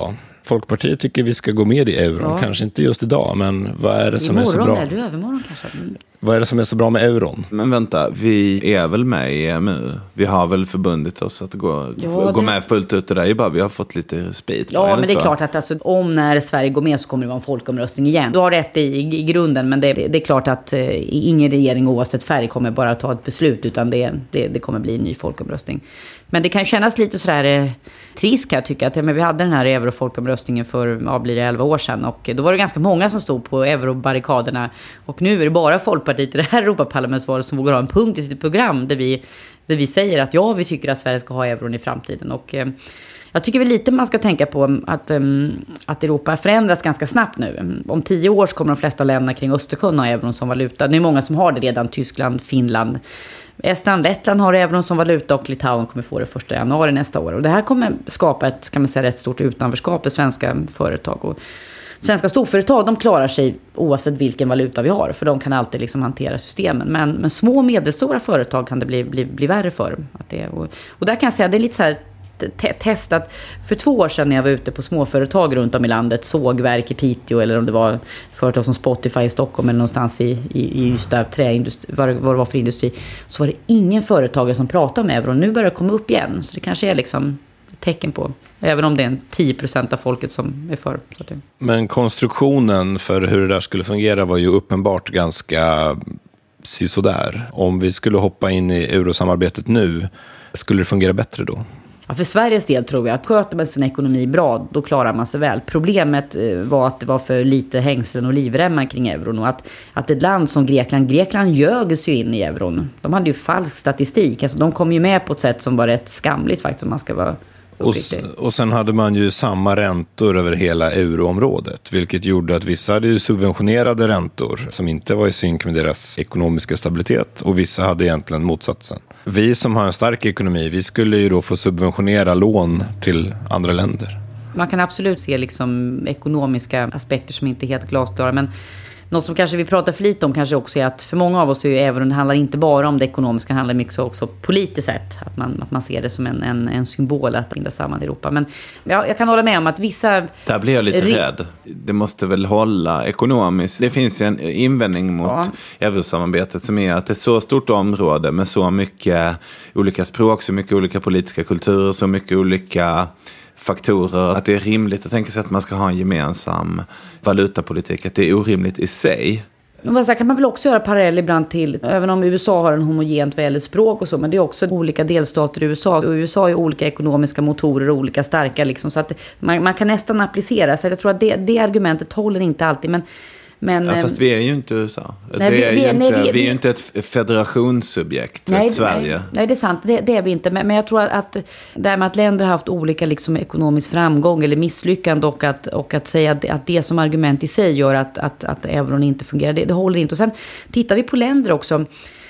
Folkpartiet tycker vi ska gå med i euron, ja. Kanske inte just idag, men vad är det som Imorgon, är så bra? Eller övermorgon kanske. Mm. Vad är det som är så bra med euron? Men vänta, vi är väl med i E M U? Vi har väl förbundit oss att gå, ja, gå det... med fullt ut. Det där är bara vi har fått lite sprit. Ja, men det är så? Klart att alltså, om när Sverige går med så kommer det vara en folkomröstning igen. Du har rätt i, i, i grunden, men det, det är klart att eh, ingen regering oavsett färg kommer bara ta ett beslut, utan det, det, det kommer bli en ny folkomröstning. Men det kan ju kännas lite sådär eh, trist, kan jag tycka. Att, men vi hade den här eurofolkomröstningen för, ja, blir det elva år sedan. Och då var det ganska många som stod på eurobarrikaderna. Och nu är det bara Folkpartiet i det här Europaparlamentsvalet som vågar ha en punkt i sitt program där vi, där vi säger att ja, vi tycker att Sverige ska ha euron i framtiden. Och eh, jag tycker väl lite man ska tänka på att, um, att Europa förändras ganska snabbt nu. Om tio år kommer de flesta länderna kring Östersjön ha euron som valuta. Det är många som har det redan. Tyskland, Finland, Estland, Lettland har euron som valuta och Litauen kommer få det första januari nästa år. Och det här kommer skapa ett, ska man säga, rätt stort utanförskap för svenska företag. Och svenska storföretag, de klarar sig oavsett vilken valuta vi har, för de kan alltid liksom hantera systemen. Men, men små och medelstora företag kan det bli, bli, bli värre för. Att det, och, och där kan jag säga, det är lite så här te- testat. För två år sedan när jag var ute på småföretag runt om i landet, sågverk i Piteå eller om det var företag som Spotify i Stockholm eller någonstans i, i, i just där träindustri, vad, vad det var för industri, så var det ingen företagare som pratade om euron. Nu börjar det komma upp igen, så det kanske är liksom tecken på, även om det är en tio procent av folket som är för. Men konstruktionen för hur det där skulle fungera var ju uppenbart ganska sisådär. Om vi skulle hoppa in i eurosamarbetet nu, skulle det fungera bättre då? Ja, för Sveriges del tror jag att sköter man sin ekonomi bra, då klarar man sig väl. Problemet var att det var för lite hängslen och livremmar kring euron, och att, att ett land som Grekland, Grekland ljögs ju in i euron. De hade ju falsk statistik, alltså de kom ju med på ett sätt som var rätt skamligt faktiskt, om man ska vara och, och sen hade man ju samma räntor över hela euroområdet, vilket gjorde att vissa hade ju subventionerade räntor som inte var i synk med deras ekonomiska stabilitet, och vissa hade egentligen motsatsen. Vi som har en stark ekonomi, vi skulle ju då få subventionera lån till andra länder. Man kan absolut se liksom ekonomiska aspekter som inte är helt glasklara, men något som kanske vi pratar för lite om kanske också är att för många av oss är ju euron, det handlar inte bara om det ekonomiska, det handlar mycket också politiskt sett. Att man, att man ser det som en, en, en symbol att binda samman Europa. Men ja, jag kan hålla med om att vissa... Där blir jag lite re- rädd. Det måste väl hålla ekonomiskt. Det finns ju en invändning mot ja. eurosamarbetet som är att det är så stort område med så mycket olika språk, så mycket olika politiska kulturer, så mycket olika faktorer, att det är rimligt att tänka sig att man ska ha en gemensam valutapolitik, att det är orimligt i sig. Men så kan man väl också göra parallell ibland till, även om U S A har en homogent väldigt språk och så, men det är också olika delstater i U S A, och U S A är olika ekonomiska motorer och olika starka liksom, så att man, man kan nästan applicera, så jag tror att det, det argumentet håller inte alltid, men Men, ja, fast vi är ju inte U S A. Nej, det är vi, vi, inte, nej, vi, vi är ju inte ett federationssubjekt, nej, ett Sverige. Nej, nej, det är sant. Det, det är vi inte. Men, men jag tror att det här med att länder har haft olika liksom, ekonomisk framgång eller misslyckande, och att, och att säga att, att det som argument i sig gör att, att, att euron inte fungerar, det, det håller inte. Och sen tittar vi på länder också.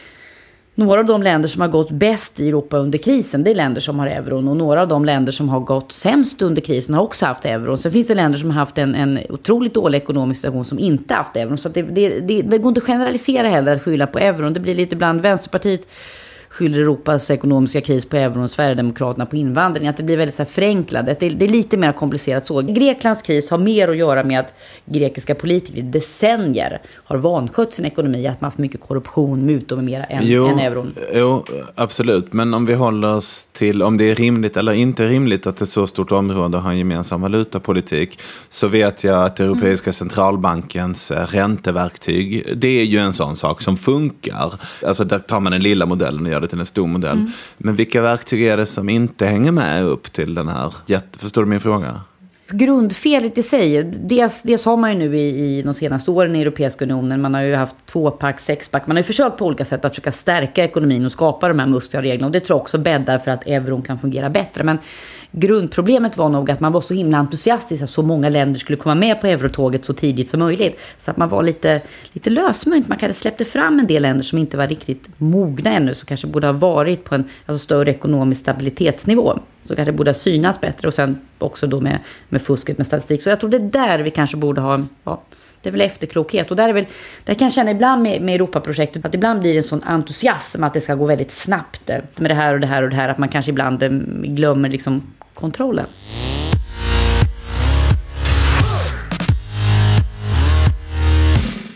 Några av de länder som har gått bäst i Europa under krisen, det är länder som har euron, och några av de länder som har gått sämst under krisen har också haft euron. Så finns det länder som har haft en, en otroligt dålig ekonomisk situation som inte haft euron. Så att det, det, det, det går inte att generalisera heller att skylla på euron. Det blir lite ibland Vänsterpartiet skyller Europas ekonomiska kris på euron och Sverigedemokraterna på invandring. Att det blir väldigt så här förenklat. Det, det är lite mer komplicerat så. Greklands kris har mer att göra med att grekiska politiker i decennier har vanskött sin ekonomi. Att man har haft mycket korruption, mutor med mera än, jo, än euron. Jo, absolut. Men om vi håller oss till om det är rimligt eller inte rimligt att ett så stort område har en gemensam valutapolitik, så vet jag att Europeiska mm. centralbankens ränteverktyg, det är ju en sån sak som funkar. Alltså där tar man den lilla modellen och gör det till en stor modell. Mm. Men vilka verktyg är det som inte hänger med upp till den här? Förstår du min fråga? Grundfelet i sig, dels, dels har man ju nu i, i de senaste åren i Europeiska unionen, man har ju haft tvåpack, sexpack, man har ju försökt på olika sätt att försöka stärka ekonomin och skapa de här muskliga reglerna, och det tror jag också bäddar för att euron kan fungera bättre. Men grundproblemet var nog att man var så himla entusiastisk att så många länder skulle komma med på eurotåget så tidigt som möjligt. Så att man var lite, lite lösmynt. Man kanske släppte fram en del länder som inte var riktigt mogna ännu, så kanske borde ha varit på en alltså större ekonomisk stabilitetsnivå. Så kanske borde ha synas bättre, och sen också då med, med fusket med statistik. Så jag tror det är där vi kanske borde ha... Ja, det är väl efterklokhet. Och där är väl, där kan jag känna ibland med, med Europaprojektet att ibland blir det en sån entusiasm att det ska gå väldigt snabbt med det här och det här och det här, att man kanske ibland glömmer liksom kontrollen.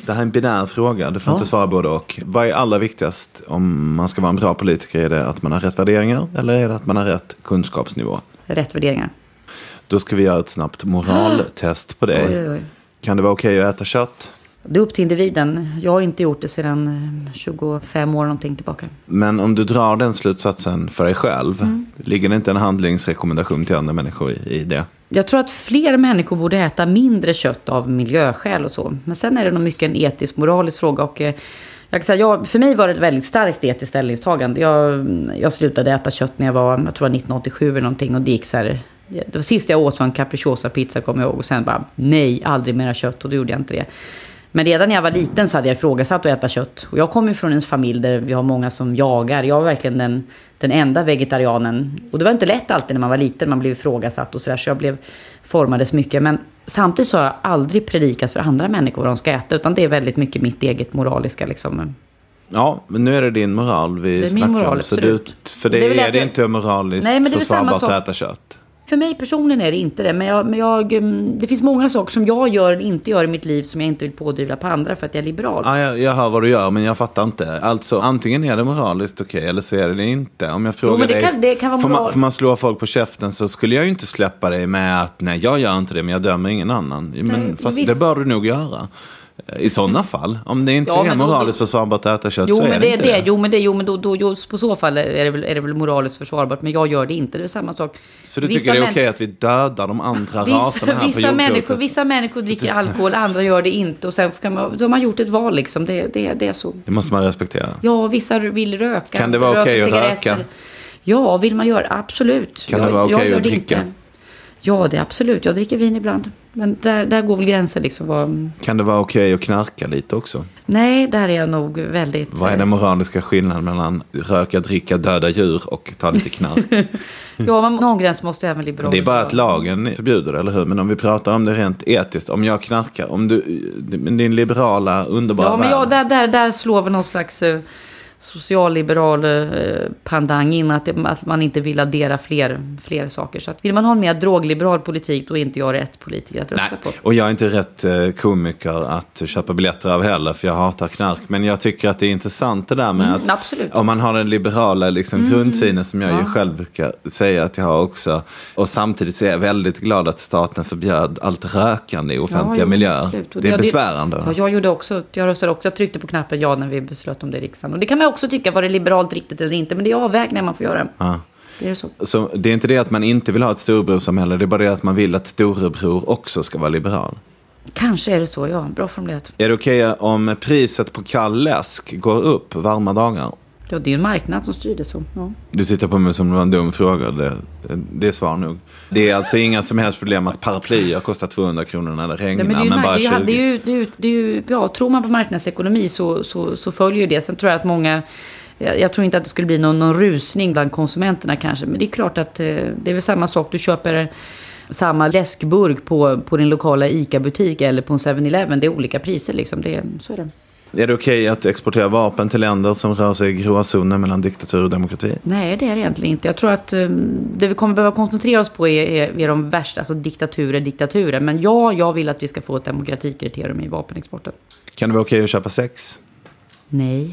Det här är en binär fråga, du får Ja. inte svara både och. Vad är allra viktigast om man ska vara en bra politiker? Är det att man har rätt värderingar eller är det att man har rätt kunskapsnivå? Rätt värderingar. Då ska vi göra ett snabbt moraltest på dig. Oj, oj, oj. Kan det vara okej att äta kött? Det är upp till individen. Jag har inte gjort det sedan tjugofem år någonting tillbaka. Men om du drar den slutsatsen för dig själv, mm. ligger det inte en handlingsrekommendation till andra människor i, i det? Jag tror att fler människor borde äta mindre kött av miljöskäl och så. Men sen är det nog mycket en etisk, moralisk fråga. Och eh, jag kan säga, jag, för mig var det ett väldigt starkt etiskt ställningstagande. Jag, jag slutade äta kött när jag var, jag tror nittonhundraåttiosju eller någonting. Och det gick så här, det var sista jag åt var en capricciosa pizza, kommer jag ihåg. Och sen bara, nej, aldrig mera kött. Och då gjorde jag inte det. Men redan när jag var liten så hade jag ifrågasatt att äta kött. Och jag kommer från en familj där vi har många som jagar. Jag var verkligen den, den enda vegetarianen. Och det var inte lätt alltid när man var liten. Man blev ifrågasatt och sådär. Så jag blev formades mycket. Men samtidigt så har jag aldrig predikat för andra människor vad de ska äta. Utan det är väldigt mycket mitt eget moraliska liksom. Ja, men nu är det din moral vi det är snackar min moral, om. Så du, för det, det är, är det jag... inte moraliskt Nej, men det försvarbart att äta kött. För mig personligen är det inte det. Men, jag, men jag, det finns många saker som jag gör eller inte gör i mitt liv som jag inte vill pådyvla på andra för att jag är liberal. Ja, jag, jag hör vad du gör, men jag fattar inte. Alltså, antingen är det moraliskt okej okay, eller så är det inte. Om jag frågar jo, men det dig, kan, det kan vara får, moral... man, får man slå folk på käften så skulle jag ju inte släppa dig med att nej, jag gör inte det, men jag dömer ingen annan. Men nej, fast visst... det bör du nog göra. I sådana fall, om det inte ja, är moraliskt då, försvarbart att äta kött jo, så är men det, det inte det. det. Jo, men det jo, men då, då just på så fall är det, väl, är det väl moraliskt försvarbart, men jag gör det inte. Det är samma sak. Så du vissa tycker det är okej okay att vi dödar de andra vissa, raserna här vissa på människor, vissa människor dricker alkohol, andra gör det inte. Och sen kan man, de har gjort ett val liksom. Det, det, det är så. Det måste man respektera. Ja, vissa vill röka. Kan det vara okej okay att röka? Ja, vill man göra, absolut. Kan jag, det vara okej okay att dricka? Inte. Ja, det är absolut. Jag dricker vin ibland. Men där, där går väl gränsen liksom. Vad... Kan det vara okej att knarka lite också? Nej, där är jag nog väldigt... Vad är den moraliska skillnaden mellan röka, dricka, döda djur och ta lite knark? Ja, men någon gräns måste även liberala... Det är bara att lagen förbjuder det, eller hur? Men om vi pratar om det rent etiskt, om jag knarkar, om du, din liberala, underbara ja, men ja, värld. där, där, där slår vi någon slags... Eh, socialliberal eh, pandang in att, det, att man inte vill addera fler, fler saker. Så att vill man ha en mer drogliberal politik, då är inte jag rätt politiker att rösta Nej. på. Och jag är inte rätt eh, komiker att köpa biljetter av heller, för jag hatar knark. Men jag tycker att det är intressant det där med mm, att absolut. om man har den liberala liksom, mm, grundsynen som jag ja. ju själv brukar säga att jag har också. Och samtidigt så är jag väldigt glad att staten förbjöd allt rökande i offentliga ja, jo, miljöer. Det är ja, besvärande. Ja, jag gjorde också, jag röstade också, jag tryckte på knappen ja när vi beslöt om det i riksdagen. Och det kan man också tycka var det liberalt riktigt eller inte, men det är avvägningar man får göra. Ja. Det är så. Så det är inte det att man inte vill ha ett storebrorsamhälle, det är bara det att man vill att storebror också ska vara liberal. Kanske är det så, ja. Bra formulerat. Är det okej okay om priset på kall läsk går upp varma dagar? Ja, det är ju en marknad som styr det så. Ja. Du tittar på mig som det var en dum fråga. Det, det, det är svar nog. Det är alltså inga som helst problem att paraplyer kostar tvåhundra kronor när det regnar. Ja, men det är ju, men bara tjugo. Det är ju, det är ju, det är ju, ja, tror man på marknadsekonomi så, så, så följer ju det. Sen tror jag att många... Jag, jag tror inte att det skulle bli någon, någon rusning bland konsumenterna kanske. Men det är klart att eh, det är väl samma sak. Du köper samma läskburk på, på din lokala ICA-butik eller på en seven eleven. Det är olika priser liksom. Det, så är det. Är det okej okay att exportera vapen till länder som rör sig i gråzoner mellan diktatur och demokrati? Nej, det är det egentligen inte. Jag tror att um, det vi kommer behöva koncentrera oss på är, är, är de värsta, alltså diktaturer, diktaturer. Men ja, jag vill att vi ska få ett demokratikriterium i vapenexporten. Kan det vara okej okay att köpa sex? Nej.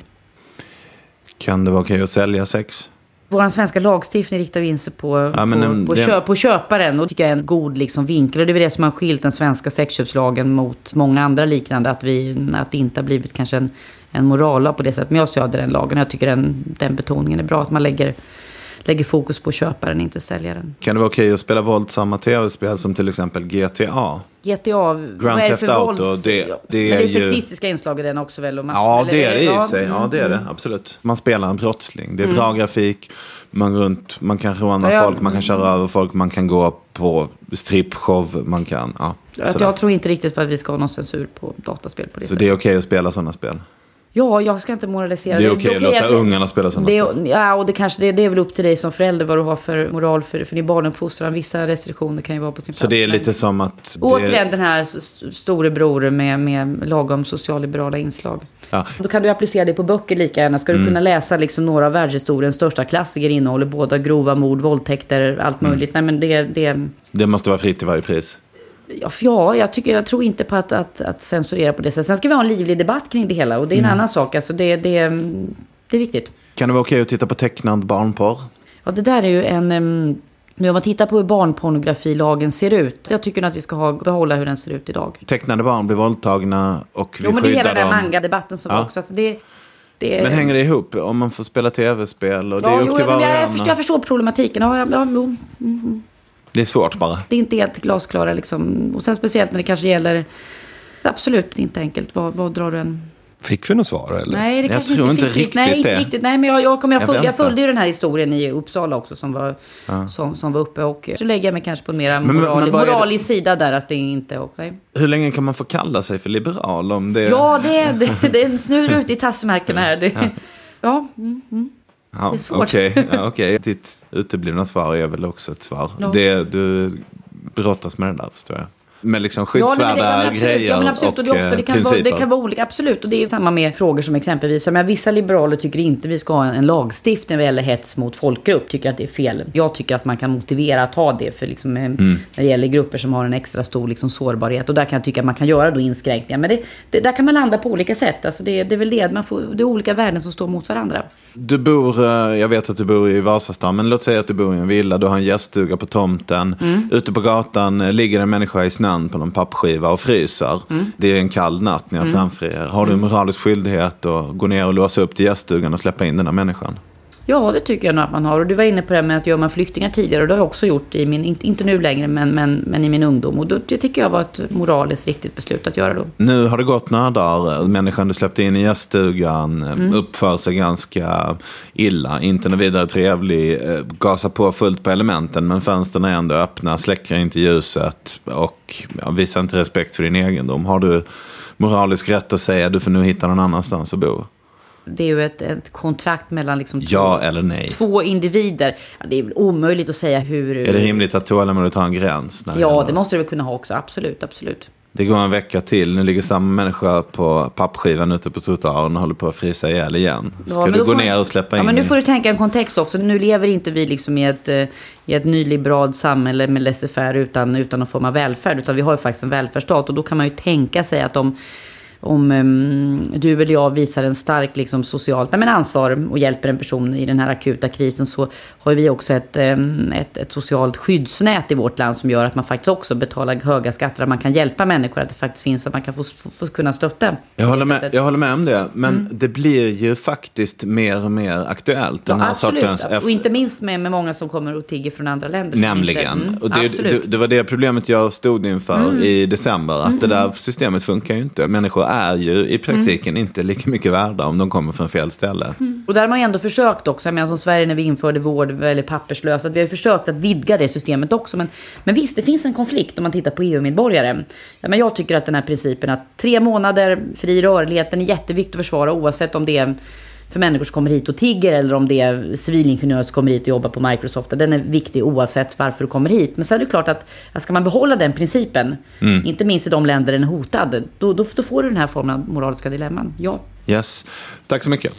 Kan det vara okej okay att sälja sex? Vår svenska lagstiftning riktar in sig på, ja, men, på, på, det... köp, på köparen. Och tycker jag är en god liksom, vinkel. Och det är det som har skilt den svenska sexköpslagen mot många andra liknande. Att, vi, att det inte har blivit kanske en, en moral på det sättet. Men jag stöder den lagen. Jag tycker den, den betoningen är bra. Att man lägger, lägger fokus på köparen, inte säljaren. Kan det vara okej att spela våldsamma tv-spel som till exempel G T A? G T A, Grand Theft Auto, det, det är, men det är ju... sexistiska inslag i den också väl? Och ja, eller, det är det i ja, sig. Ja, det är det, absolut. Man spelar en brottsling. Det är mm. bra grafik. Man, runt, man kan råna ja, folk, man kan köra över folk, man kan gå på strippshow, man kan... Ja, jag, jag tror inte riktigt på att vi ska ha någon censur på dataspel på det Så sättet. det är okej okay att spela sådana spel? Ja, jag ska inte moralisera. Det är okej okay att låta ungarna spela sådana det, spel. Ja, och det kanske det, det är väl upp till dig som förälder vad du har för moral för, för din barnuppfostran. Vissa restriktioner kan ju vara på sin plats. Så det är lite som att... Återigen den här storebror med, med lagom socialliberala inslag. Ja. Då kan du applicera det på böcker lika gärna. Ska du mm. kunna läsa liksom några av världshistoriens största klassiker innehåller båda grova mord, våldtäkter, allt möjligt. Mm. Nej, men det, det... det måste vara fritt till varje pris. Ja, ja jag, tycker, jag tror inte på att, att, att censurera på det sättet. Sen ska vi ha en livlig debatt kring det hela. Och det är en mm. annan sak. Alltså det, det, det är viktigt. Kan det vara okej att titta på tecknad barnporr? Ja, det där är ju en... Um, nu om man tittar på hur barnpornografilagen ser ut. Jag tycker att vi ska ha, behålla hur den ser ut idag. Tecknade barn blir våldtagna och vi jo, men det är hela den dem. manga-debatten som ja. också... Alltså det, det är... Men hänger det ihop om man får spela tv-spel? Och det ja, är upp jo, till jag, jag, jag, förstår, jag förstår problematiken. Ja, ja, ja, mm, mm. Det är svårt bara. Det är inte helt glasklara liksom. Och sen speciellt när det kanske gäller... Absolut inte enkelt. Vad, vad drar du en... Fick vi något svar eller? Nej, det jag tror inte riktigt Nej, inte det. riktigt. Nej, men jag, jag, kom, jag, jag, följde, jag följde ju den här historien i Uppsala också som var, ja. som, som var uppe. Och så lägger jag mig kanske på en mer men, moral, men moralisk sida där att det inte... Och, nej. Hur länge kan man få kalla sig för liberal om det... Ja, det är, det, det är en snurr ut i tassmärken här. Det, ja, ja mm, mm. Ja, det är svårt. Okej, okay, ja, okay. Ditt uteblivna svar är väl också ett svar. Ja. Det, du brottas med det där, förstår jag. Med liksom skyddsvärda ja, nej, det, grejer ja, absolut, och, och det, ofta, det, kan vara, det kan vara olika, absolut. Och det är samma med frågor som exempelvis, men vissa liberaler tycker inte vi ska ha en, en lagstiftning vad gäller hets mot folkgrupp, tycker att det är fel. Jag tycker att man kan motivera att ha det för liksom, mm. när det gäller grupper som har en extra stor liksom, sårbarhet. Och där kan jag tycka att man kan göra då inskränkningar. Men det, det, där kan man landa på olika sätt. Alltså det, det är väl det, man får, det är olika värden som står mot varandra. Du bor, jag vet att du bor i Vasastan, men låt säga att du bor i en villa, du har en gäststuga på tomten. Mm. Ute på gatan ligger en människa i snön på någon pappskiva och fryser. Mm. Det är en kall natt när jag mm. framför er. Har du en moralisk skyldighet att gå ner och låsa upp till gäststugan och släppa in den här människan? Ja, det tycker jag nog att man har. Och du var inne på det med att göra man flyktingar tidigare. Och det har jag också gjort, i min, inte nu längre, men, men, men i min ungdom. Och då, det tycker jag var ett moraliskt riktigt beslut att göra då. Nu har det gått några dagar. Människan du släppte in i gäststugan mm. uppför sig ganska illa. Inte något vidare trevlig. Gasar på fullt på elementen, men fönstren är ändå öppna. Släcker inte ljuset och ja, visar inte respekt för din egendom. Har du moralisk rätt att säga att du får nu hitta någon annanstans att bo? Det är ju ett, ett kontrakt mellan liksom ja två, eller nej. två individer. Ja, det är väl omöjligt att säga hur... Är det rimligt att tålamodet har en gräns? Ja, det, det måste det väl kunna ha också. Absolut, absolut. Det går en vecka till. Nu ligger samma människa på pappskivan ute på trottoaren och håller på att frysa ihjäl igen. Ska ja, du gå ner och släppa ja, in? Men nu får du tänka en kontext också. Nu lever inte vi liksom i ett, i ett nyliberalt samhälle med laissez-faire utan, utan någon form av välfärd. Utan vi har ju faktiskt en välfärdsstat. Och då kan man ju tänka sig att om... Om um, du eller jag visar en stark liksom, socialt nej, men ansvar och hjälper en person i den här akuta krisen, så har vi också ett, um, ett, ett socialt skyddsnät i vårt land som gör att man faktiskt också betalar höga skatter, att man kan hjälpa människor, att det faktiskt finns, att man kan få, få, få kunna stötta. Jag håller, med, jag håller med om det, men mm. det blir ju faktiskt mer och mer aktuellt. Den ja, här absolut, sortens efter... och inte minst med, med många som kommer och tigger från andra länder. Nämligen, inte, mm, och det, det, det var det problemet jag stod inför mm. i december, att mm. det där systemet funkar ju inte. Människor är ju i praktiken mm. inte lika mycket värda om de kommer från fel ställe. Mm. Och där har man ju ändå försökt också, jag menar som Sverige när vi införde vård eller papperslösa, att vi har försökt att vidga det systemet också. Men, men visst, det finns en konflikt om man tittar på E U-medborgare. Ja, men jag tycker att den här principen att tre månader fri rörligheten är jätteviktigt att försvara, oavsett om det är för människor som kommer hit och tigger eller om det är civilingenjörer som kommer hit och jobbar på Microsoft. Den är viktig oavsett varför du kommer hit. Men så är det klart att, att ska man behålla den principen, mm. inte minst i de länder den är hotad, då, då, då får du den här formen av moraliska dilemman. Ja. Yes. Tack så mycket.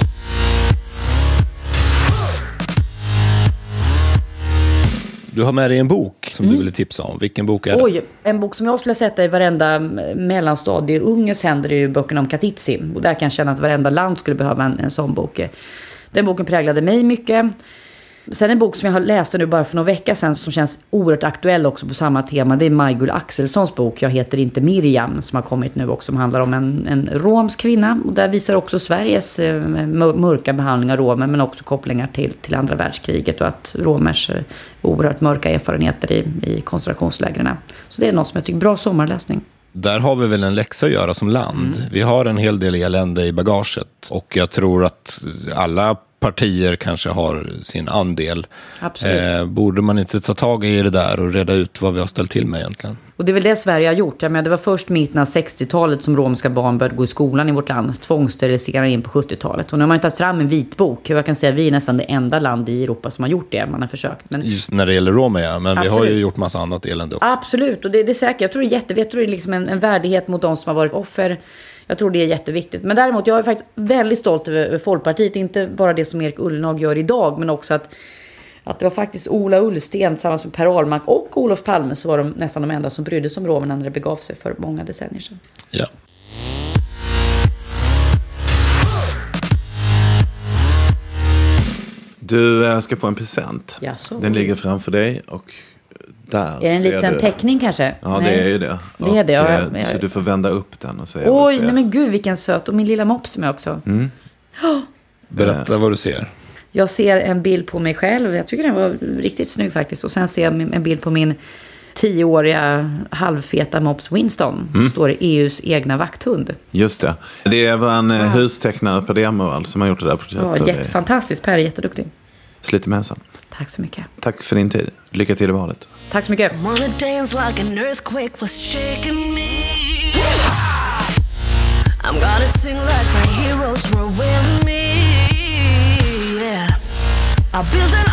Du har med dig en bok som mm. du ville tipsa om. Vilken bok är det? Oj, en bok som jag skulle sätta i varenda mellanstadie unges händer är ju böckerna om Katitzi. Och där kan jag känna att varenda land skulle behöva en, en sån bok. Den boken präglade mig mycket. Sen en bok som jag har läst nu bara för några veckor sedan som känns oerhört aktuell också på samma tema. Det är Maj-Gull Axelssons bok Jag heter inte Miriam, som har kommit nu också, som handlar om en, en romsk kvinna. Och där visar också Sveriges eh, mörka behandling av romer, men också kopplingar till, till andra världskriget och att romers eh, oerhört mörka erfarenheter i, i koncentrationslägren. Så det är något som jag tycker bra sommarläsning. Där har vi väl en läxa att göra som land. Mm. Vi har en hel del elände i bagaget och jag tror att alla partier kanske har sin andel. Absolut. Eh, borde man inte ta tag i det där och reda ut vad vi har ställt till med egentligen? Och det är väl det Sverige har gjort. Jag menar, det var först mitten av sextiotalet som romska barn började gå i skolan i vårt land. Tvångssterilisera in på sjuttiotalet. Och nu har man tagit fram en vitbok. Jag kan säga att vi är nästan det enda land i Europa som har gjort det. Man har försökt. Men... Just när det gäller romer, ja. Men Absolut. Vi har ju gjort massa annat elände också. Absolut, och det, det är säkert. Jag tror det är jätte, jag tror det är liksom en, en värdighet mot de som har varit offer. Jag tror det är jätteviktigt. Men däremot, jag är faktiskt väldigt stolt över Folkpartiet. Inte bara det som Erik Ullenhag gör idag, men också att att det var faktiskt Ola Ullsten tillsammans med Per Ahlmark och Olof Palme så var de nästan de enda som brydde sig om romerna när det begav sig för många decennier sedan. Ja. Du ska få en present. Jaså. Den ligger framför dig och där är det en liten du... teckning kanske? Ja, nej. det är ju det. Det är det, och, ja, eh, jag... Så du får vända upp den och säga Oj, vad du ser. nej men gud vilken söt. Och min lilla mops med också. Mm. Oh. Berätta vad du ser. Jag ser en bild på mig själv. Jag tycker den var riktigt snygg faktiskt. Och sen ser jag en bild på min tioåriga halvfeta mops Winston. Mm. Står det E U:s egna vakthund. Just det. Det är en ja. hustecknare på Demoval som har gjort det där porträttet. Ja, jätte, fantastiskt. Per är jätteduktig. Slit med hälsan. Tack så mycket. Tack för din tid. Lycka till i valet. Tack så mycket. I'm gonna sing like my heroes were with me. Yeah. I built an